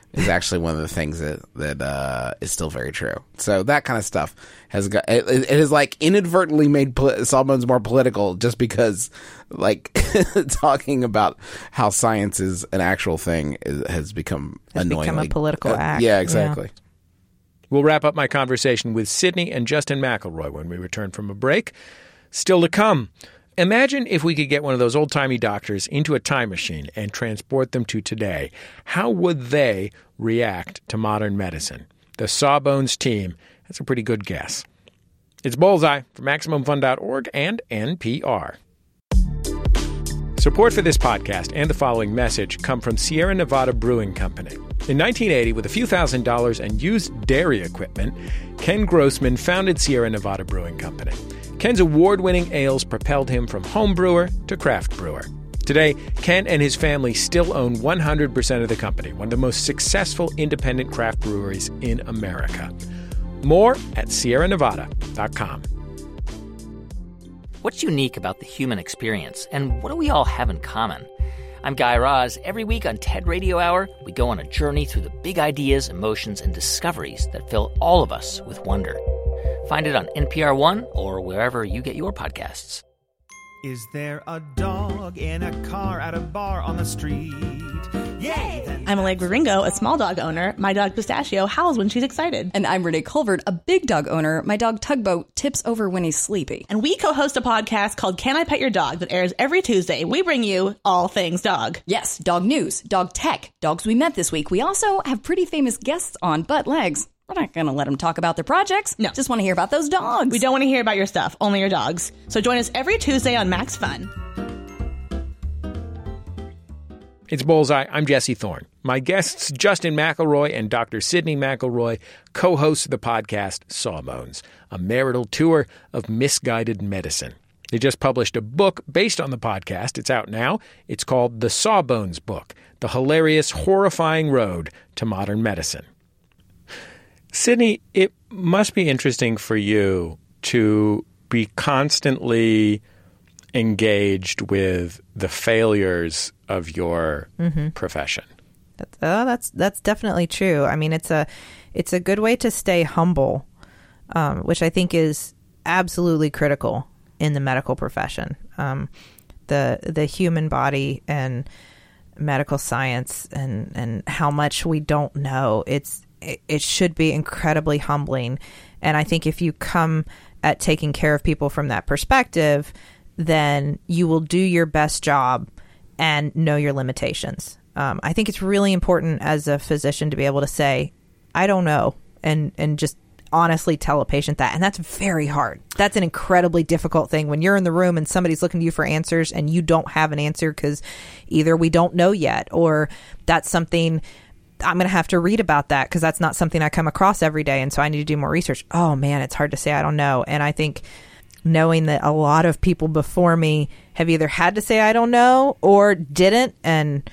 is actually one of the things that is still very true. So that kind of stuff has got it has like inadvertently made Sawbones more political just because like talking about how science is an actual thing has become annoyingly become a political act. Yeah, exactly. Yeah. We'll wrap up my conversation with Sydney and Justin McElroy when we return from a break. Still to come. Imagine if we could get one of those old-timey doctors into a time machine and transport them to today. How would they react to modern medicine? The Sawbones team, that's a pretty good guess. It's Bullseye from MaximumFun.org and NPR. Support for this podcast and the following message come from Sierra Nevada Brewing Company. In 1980, with a few $1,000s and used dairy equipment, Ken Grossman founded Sierra Nevada Brewing Company. Ken's award-winning ales propelled him from home brewer to craft brewer. Today, Ken and his family still own 100% of the company, one of the most successful independent craft breweries in America. More at sierranevada.com. What's unique about the human experience, and what do we all have in common? I'm Guy Raz. Every week on TED Radio Hour, we go on a journey through the big ideas, emotions, and discoveries that fill all of us with wonder. Find it on NPR One or wherever you get your podcasts. Is there a dog in a car at a bar on the street? Yay! I'm Allegra Ringo, a small dog owner. My dog Pistachio howls when she's excited. And I'm Renee Colvert, a big dog owner. My dog Tugboat tips over when he's sleepy. And we co-host a podcast called Can I Pet Your Dog that airs every Tuesday. We bring you all things dog. Yes, dog news, dog tech, dogs we met this week. We also have pretty famous guests on Butt Legs. We're not going to let them talk about their projects. No. Just want to hear about those dogs. We don't want to hear about your stuff, only your dogs. So join us every Tuesday on Max Fun. It's Bullseye. I'm Jesse Thorne. My guests, Justin McElroy and Dr. Sydney McElroy, co-host the podcast Sawbones, a marital tour of misguided medicine. They just published a book based on the podcast. It's out now. It's called The Sawbones Book, The Hilarious, Horrifying Road to Modern Medicine. Sydney, it must be interesting for you to be constantly engaged with the failures of your profession. That's definitely true. I mean, it's a good way to stay humble, which I think is absolutely critical in the medical profession. The human body and medical science and how much we don't know. It should be incredibly humbling. And I think if you come at taking care of people from that perspective, then you will do your best job and know your limitations. I think it's really important as a physician to be able to say, I don't know, and just honestly tell a patient that. And that's very hard. That's an incredibly difficult thing when you're in the room and somebody's looking to you for answers and you don't have an answer because either we don't know yet or that's something I'm going to have to read about that because that's not something I come across every day. And so I need to do more research. Oh, man, it's hard to say I don't know. And I think knowing that a lot of people before me have either had to say I don't know or didn't, and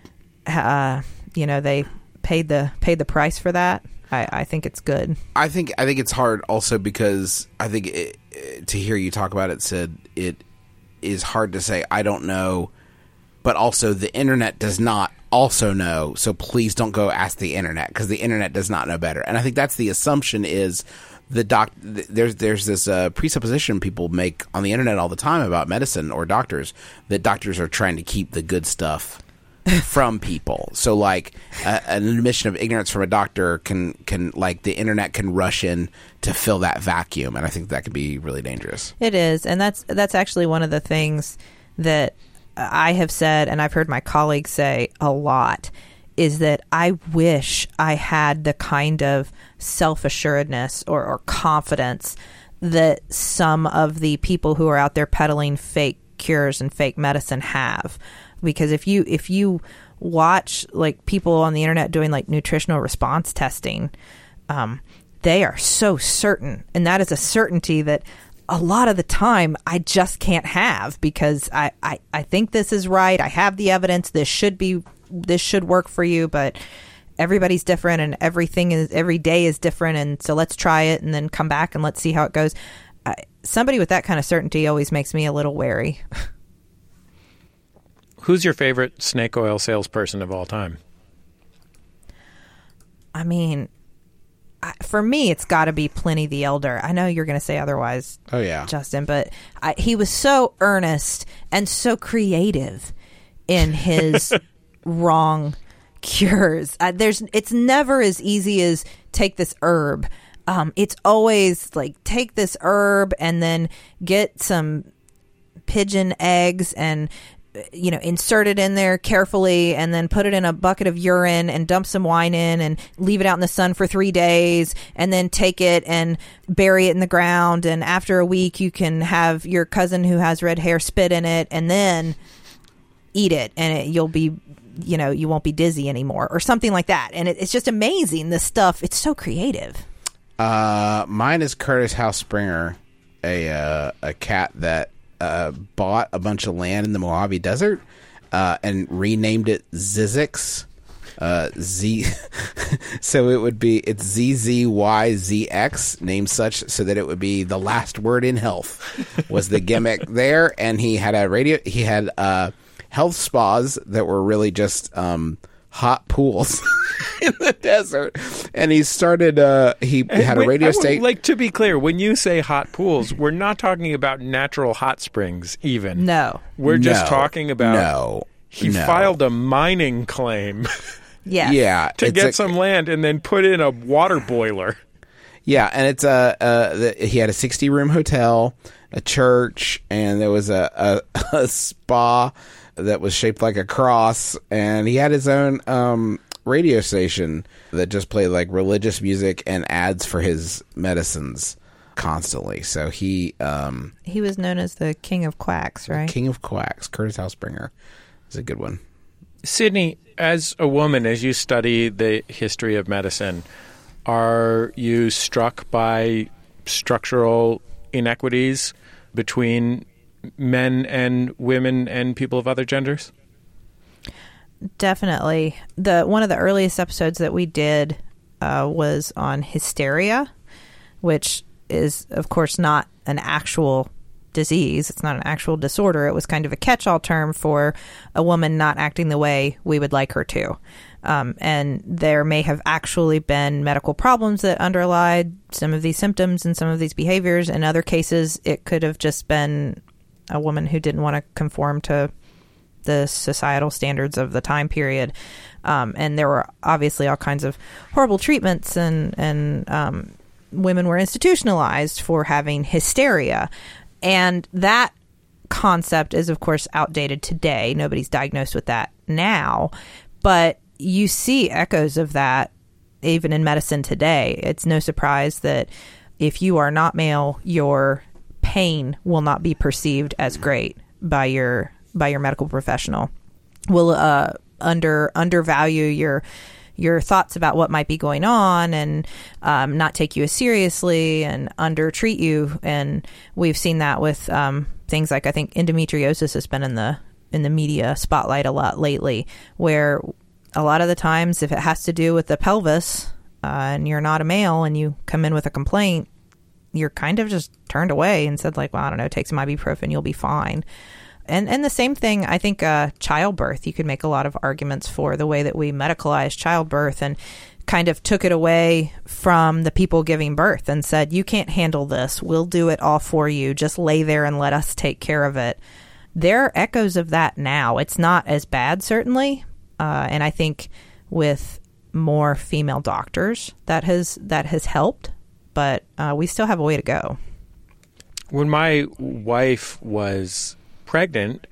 they paid the price for that. I think it's good. I think it's hard also because I think to hear you talk about it, Sid, it is hard to say I don't know, but also the internet does not also know. So please don't go ask the internet because the internet does not know better. And I think that's the assumption is there's this presupposition people make on the internet all the time about medicine or doctors that doctors are trying to keep the good stuff from people. So like an admission of ignorance from a doctor can like the internet can rush in to fill that vacuum, and I think that can be really dangerous. It is, and that's actually one of the things that I have said, and I've heard my colleagues say a lot, is that I wish I had the kind of self-assuredness or confidence that some of the people who are out there peddling fake cures and fake medicine have. Because if you watch like people on the internet doing like nutritional response testing, they are so certain, and that is a certainty that a lot of the time I just can't have because I think this is right. I have the evidence. This should work for you, but everybody's different and every day is different. And so let's try it and then come back and let's see how it goes. Somebody with that kind of certainty always makes me a little wary. Who's your favorite snake oil salesperson of all time? I mean, for me, it's got to be Pliny the Elder. I know you're going to say otherwise, Justin, but he was so earnest and so creative in his wrong cures. It's never as easy as take this herb. It's always like take this herb and then get some pigeon eggs and insert it in there carefully and then put it in a bucket of urine and dump some wine in and leave it out in the sun for 3 days and then take it and bury it in the ground. And after a week, you can have your cousin who has red hair spit in it and then eat it, and you'll be, you won't be dizzy anymore or something like that. And it's just amazing. This stuff, it's so creative. Mine is Curtis House Springer, a cat that bought a bunch of land in the Mojave Desert and renamed it Zizix. So it's ZZYZX, named such so that it would be the last word in health was the gimmick there. And he had health spas that were really just hot pools in the desert, and he started he had a radio station. Like, to be clear, when you say hot pools, we're not talking about natural hot springs even. No, we're just talking about he filed a mining claim to get some land and then put in a water boiler. Yeah, and it's he had a 60-room hotel, a church, and there was a spa that was shaped like a cross, and he had his own radio station that just played like religious music and ads for his medicines constantly. So he was known as the King of Quacks, right? King of Quacks. Curtis House Springer is a good one. Sydney, as a woman, as you study the history of medicine, are you struck by structural inequities between men and women and people of other genders? Definitely. One of the earliest episodes that we did was on hysteria, which is, of course, not an actual disease. It's not an actual disorder. It was kind of a catch-all term for a woman not acting the way we would like her to. And there may have actually been medical problems that underlied some of these symptoms and some of these behaviors. In other cases, it could have just been a woman who didn't want to conform to the societal standards of the time period. And there were obviously all kinds of horrible treatments, and women were institutionalized for having hysteria. And that concept is, of course, outdated today. Nobody's diagnosed with that now. But you see echoes of that even in medicine today. It's no surprise that if you are not male, your pain will not be perceived as great by your medical professional. Will undervalue your thoughts about what might be going on, and not take you as seriously, and undertreat you. And we've seen that with things like, I think endometriosis has been in the media spotlight a lot lately, where a lot of the times, if it has to do with the pelvis and you're not a male and you come in with a complaint, you're kind of just turned away and said, like, well, I don't know, take some ibuprofen, you'll be fine. And the same thing, I think, childbirth. You could make a lot of arguments for the way that we medicalized childbirth and kind of took it away from the people giving birth and said, you can't handle this. We'll do it all for you. Just lay there and let us take care of it. There are echoes of that now. It's not as bad, certainly. And I think with more female doctors, that has helped. But we still have a way to go. When my wife was pregnant,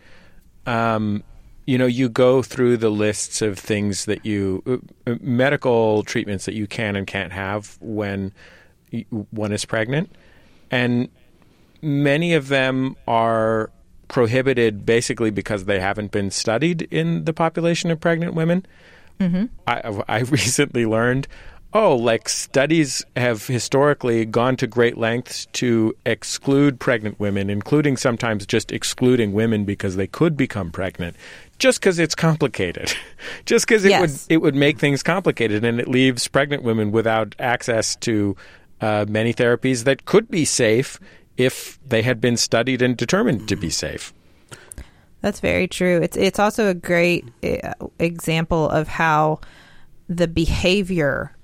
you go through the lists of things that medical treatments that you can and can't have when one is pregnant. And many of them are prohibited basically because they haven't been studied in the population of pregnant women. Mm-hmm. I recently learned, studies have historically gone to great lengths to exclude pregnant women, including sometimes just excluding women because they could become pregnant, just because it's complicated, just because it would make things complicated, and it leaves pregnant women without access to many therapies that could be safe if they had been studied and determined to be safe. That's very true. It's also a great example of how the behavior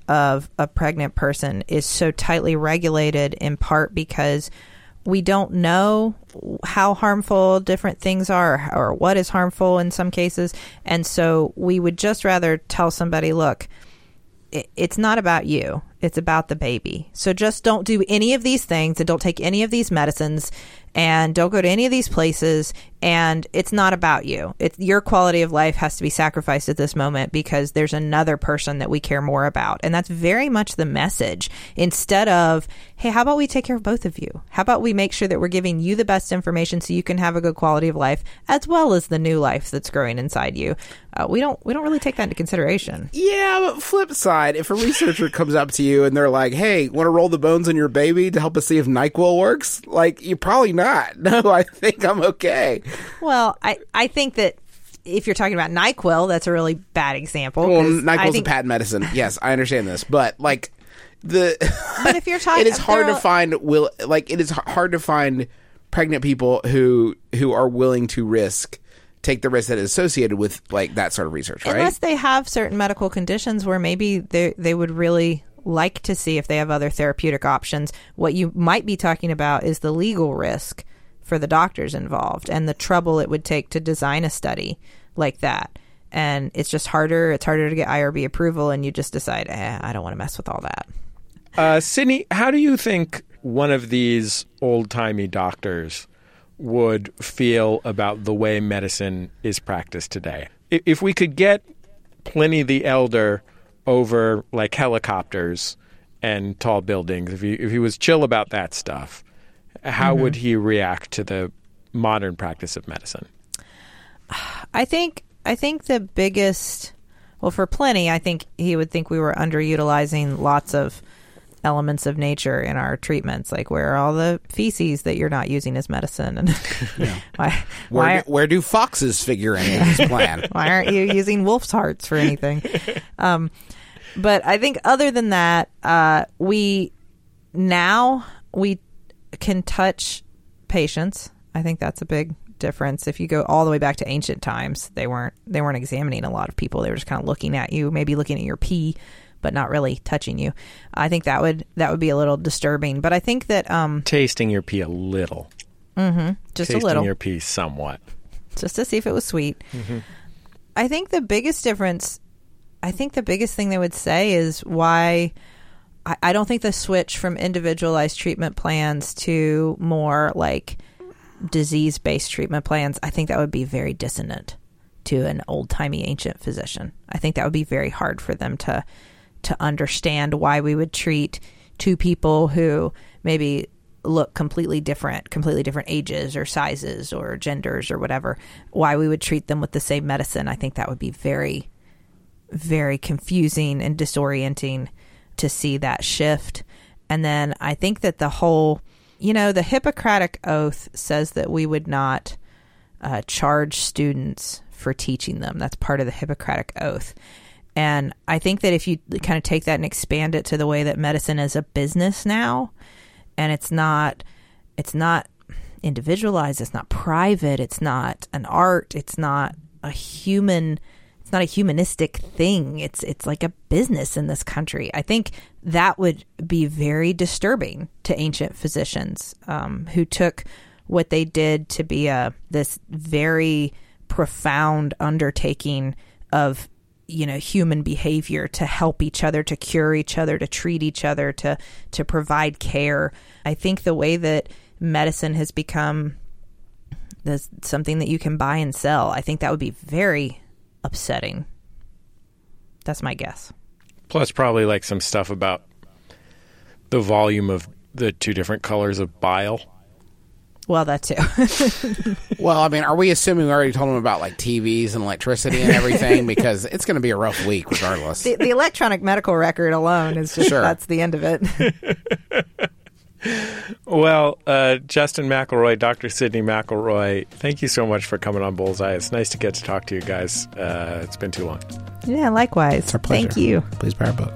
of a pregnant person is so tightly regulated, in part because we don't know how harmful different things are or what is harmful in some cases. And so we would just rather tell somebody, look, it's not about you. It's about the baby. So just don't do any of these things and don't take any of these medicines and don't go to any of these places. And it's not about you. It's your quality of life has to be sacrificed at this moment because there's another person that we care more about. And that's very much the message. Instead of, hey, how about we take care of both of you? How about we make sure that we're giving you the best information so you can have a good quality of life as well as the new life that's growing inside you? We don't really take that into consideration. Yeah, but flip side, if a researcher comes up to you and they're like, hey, want to roll the bones in your baby to help us see if NyQuil works? Like, you're probably not. No, I think I'm okay. Well, I think that if you're talking about NyQuil, that's a really bad example. Well, NyQuil's a patent medicine. Yes, I understand this. But, like, but if you're talking, it is hard to find it is hard to find pregnant people who are willing to take the risk that is associated with like that sort of research, right? Unless they have certain medical conditions where maybe they would really like to see if they have other therapeutic options. What you might be talking about is the legal risk for the doctors involved and the trouble it would take to design a study like that. And it's just harder. It's harder to get IRB approval, and you just decide, I don't want to mess with all that. Sydney, how do you think one of these old-timey doctors would feel about the way medicine is practiced today? If we could get Pliny the Elder over like helicopters and tall buildings, if he was chill about that stuff, how would he react to the modern practice of medicine? I think the biggest, well, for Pliny, I think he would think we were underutilizing lots of elements of nature in our treatments, like where are all the feces that you're not using as medicine, and where do foxes figure in this plan? Why aren't you using wolf's hearts for anything? But I think other than that, we can touch patients. I think that's a big difference. If you go all the way back to ancient times, they weren't examining a lot of people. They were just kind of looking at you, maybe looking at your pee, but not really touching you. I think that would be a little disturbing. But I think that tasting your pee a little, just tasting a little, your pee somewhat, just to see if it was sweet. I think the biggest difference, I think the biggest thing they would say is why I don't think the switch from individualized treatment plans to more like disease-based treatment plans, I think that would be very dissonant to an old-timey ancient physician. I think that would be very hard for them to understand why we would treat two people who maybe look completely different ages or sizes or genders or whatever, why we would treat them with the same medicine. I think that would be very, very confusing and disorienting to see that shift. And then I think that the whole, the Hippocratic Oath says that we would not charge students for teaching them. That's part of the Hippocratic Oath. And I think that if you kind of take that and expand it to the way that medicine is a business now, and it's not individualized, it's not private, it's not an art, it's not a humanistic thing. It's like a business in this country. I think that would be very disturbing to ancient physicians who took what they did to be this very profound undertaking of human behavior to help each other, to cure each other, to treat each other, to provide care. I think the way that medicine has become something that you can buy and sell, I think that would be very upsetting. That's my guess. Plus probably like some stuff about the volume of the two different colors of bile. Well, that too. Well, I mean, are we assuming we already told them about like TVs and electricity and everything? Because it's going to be a rough week regardless. The electronic medical record alone is just, that's the end of it. Well, Justin McElroy, Dr. Sydney McElroy, thank you so much for coming on Bullseye. It's nice to get to talk to you guys. It's been too long. Yeah, likewise. It's our pleasure. Thank you. Please buy our book.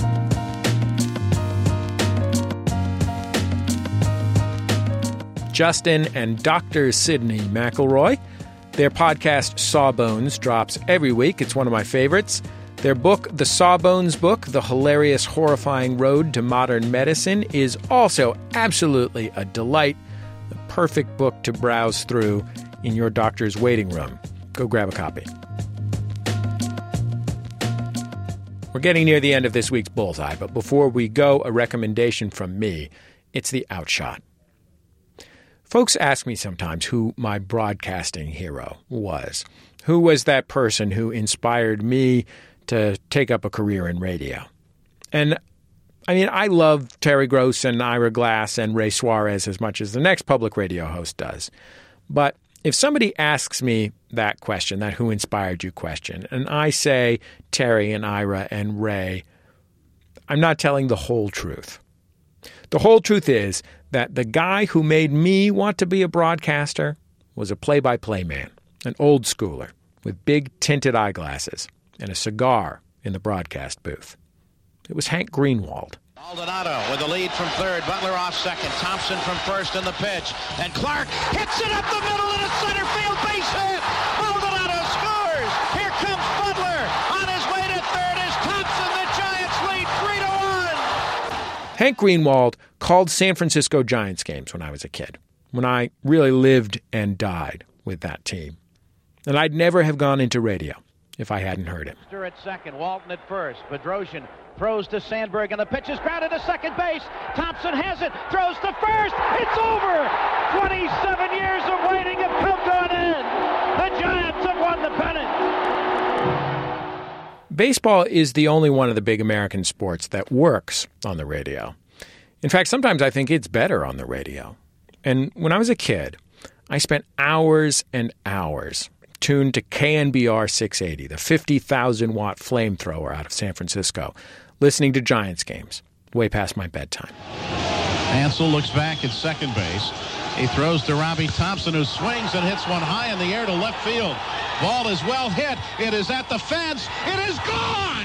Justin and Dr. Sydney McElroy. Their podcast, Sawbones, drops every week. It's one of my favorites. Their book, The Sawbones Book, The Hilarious, Horrifying Road to Modern Medicine, is also absolutely a delight. The perfect book to browse through in your doctor's waiting room. Go grab a copy. We're getting near the end of this week's Bullseye, but before we go, a recommendation from me. It's The Outshot. Folks ask me sometimes who my broadcasting hero was. Who was that person who inspired me to take up a career in radio? And I mean, I love Terry Gross and Ira Glass and Ray Suarez as much as the next public radio host does. But if somebody asks me that question, that who inspired you question, and I say Terry and Ira and Ray, I'm not telling the whole truth. The whole truth is that the guy who made me want to be a broadcaster was a play-by-play man, an old schooler with big tinted eyeglasses and a cigar in the broadcast booth. It was Hank Greenwald. Maldonado with the lead from third, Butler off second, Thompson from first in the pitch, and Clark hits it up the middle in a center field base hit. Maldonado scores. Here comes Butler on his way to third as Thompson. The Giants lead 3-1. Hank Greenwald called San Francisco Giants games when I was a kid, when I really lived and died with that team. And I'd never have gone into radio if I hadn't heard him. At second, Walton at first, Bedrosian throws to Sandberg, and the pitch is grounded to second base. Thompson has it, throws to first. It's over. 27 years of waiting have come to an end. The Giants have won the pennant. Baseball is the only one of the big American sports that works on the radio. In fact, sometimes I think it's better on the radio. And when I was a kid, I spent hours and hours tuned to KNBR 680, the 50,000-watt flamethrower out of San Francisco, listening to Giants games, way past my bedtime. Ansel looks back at second base. He throws to Robbie Thompson, who swings and hits one high in the air to left field. Ball is well hit. It is at the fence. It is gone!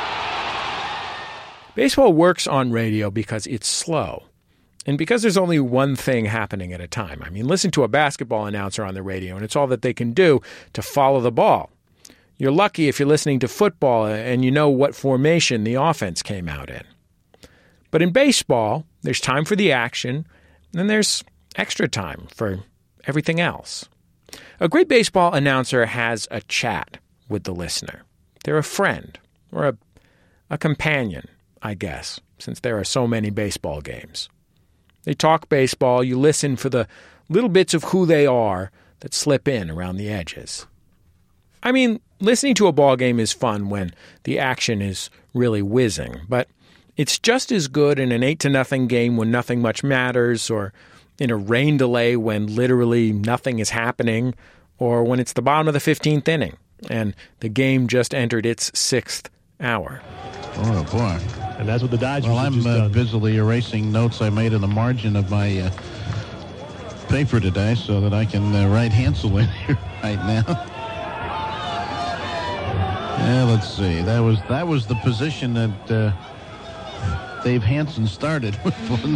Baseball works on radio because it's slow. And because there's only one thing happening at a time. I mean, listen to a basketball announcer on the radio, and it's all that they can do to follow the ball. You're lucky if you're listening to football and you know what formation the offense came out in. But in baseball, there's time for the action, and then there's extra time for everything else. A great baseball announcer has a chat with the listener. They're a friend or a companion, I guess, since there are so many baseball games. They talk baseball, you listen for the little bits of who they are that slip in around the edges. I mean, listening to a ball game is fun when the action is really whizzing, but it's just as good in an 8-0 game when nothing much matters, or in a rain delay when literally nothing is happening, or when it's the bottom of the 15th inning and the game just entered its 6th hour. Oh, boy. And that's what the Dodgers Well, I'm busily erasing notes I made in the margin of my paper today so that I can write Hansel in here right now. Yeah, let's see. That was the position that Dave Hansen started with.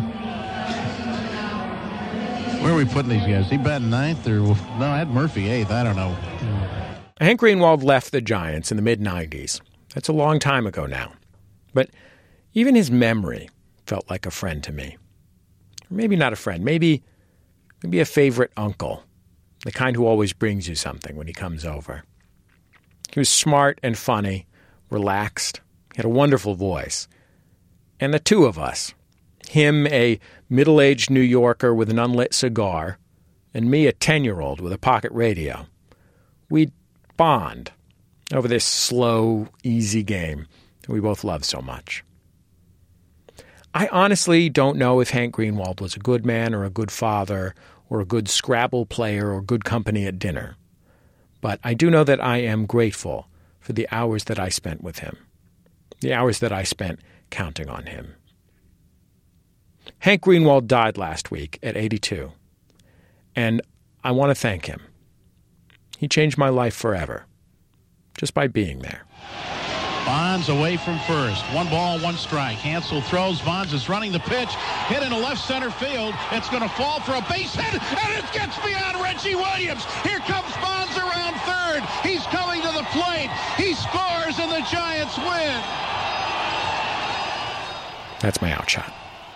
Where are we putting these guys? He batting ninth or no? I had Murphy eighth. I don't know. Hank Greenwald left the Giants in the mid-'90s. That's a long time ago now. But even his memory felt like a friend to me. Or maybe not a friend, maybe a favorite uncle, the kind who always brings you something when he comes over. He was smart and funny, relaxed, he had a wonderful voice. And the two of us, him a middle-aged New Yorker with an unlit cigar, and me a 10-year-old with a pocket radio, we'd bond over this slow, easy game that we both love so much. I honestly don't know if Hank Greenwald was a good man or a good father or a good Scrabble player or good company at dinner. But I do know that I am grateful for the hours that I spent with him, the hours that I spent counting on him. Hank Greenwald died last week at 82, and I want to thank him. He changed my life forever, just by being there. Bonds away from first. 1 ball, 1 strike. Hansel throws. Bonds is running the pitch. Hit into left center field. It's going to fall for a base hit, and it gets beyond Reggie Williams. Here comes Bonds around third. He's coming to the plate. He scores, and the Giants win. That's my outshot.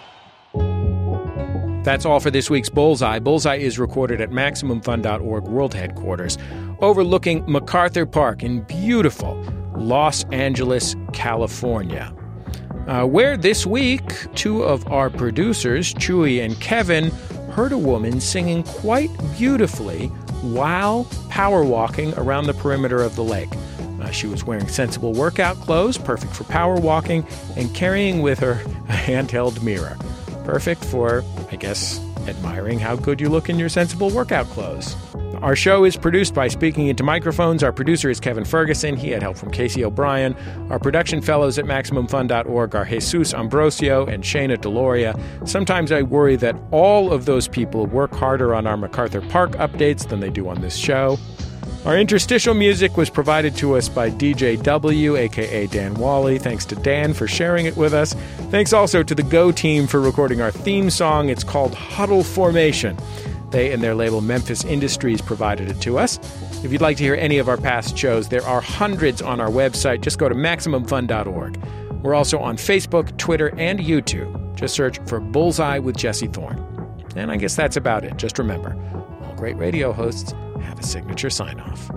That's all for this week's Bullseye. Bullseye is recorded at MaximumFun.org World Headquarters, overlooking MacArthur Park in beautiful Los Angeles, California, where this week 2 of our producers, Chewy and Kevin, heard a woman singing quite beautifully while power walking around the perimeter of the lake. She was wearing sensible workout clothes, perfect for power walking, and carrying with her a handheld mirror. Perfect for, I guess, admiring how good you look in your sensible workout clothes. Our show is produced by Speaking Into Microphones. Our producer is Kevin Ferguson. He had help from Casey O'Brien. Our production fellows at MaximumFun.org are Jesus Ambrosio and Shayna Deloria. Sometimes I worry that all of those people work harder on our MacArthur Park updates than they do on this show. Our interstitial music was provided to us by DJ W, a.k.a. Dan Wally. Thanks to Dan for sharing it with us. Thanks also to the Go team for recording our theme song. It's called Huddle Formation. They and their label Memphis Industries provided it to us. If you'd like to hear any of our past shows, there are hundreds on our website. Just go to MaximumFun.org. We're also on Facebook, Twitter, and YouTube. Just search for Bullseye with Jesse Thorne. And I guess that's about it. Just remember, all great radio hosts have a signature sign-off.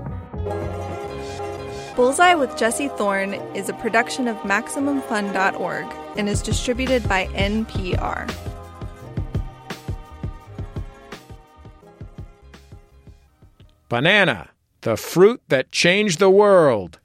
Bullseye with Jesse Thorne is a production of MaximumFun.org and is distributed by NPR. Banana, the fruit that changed the world.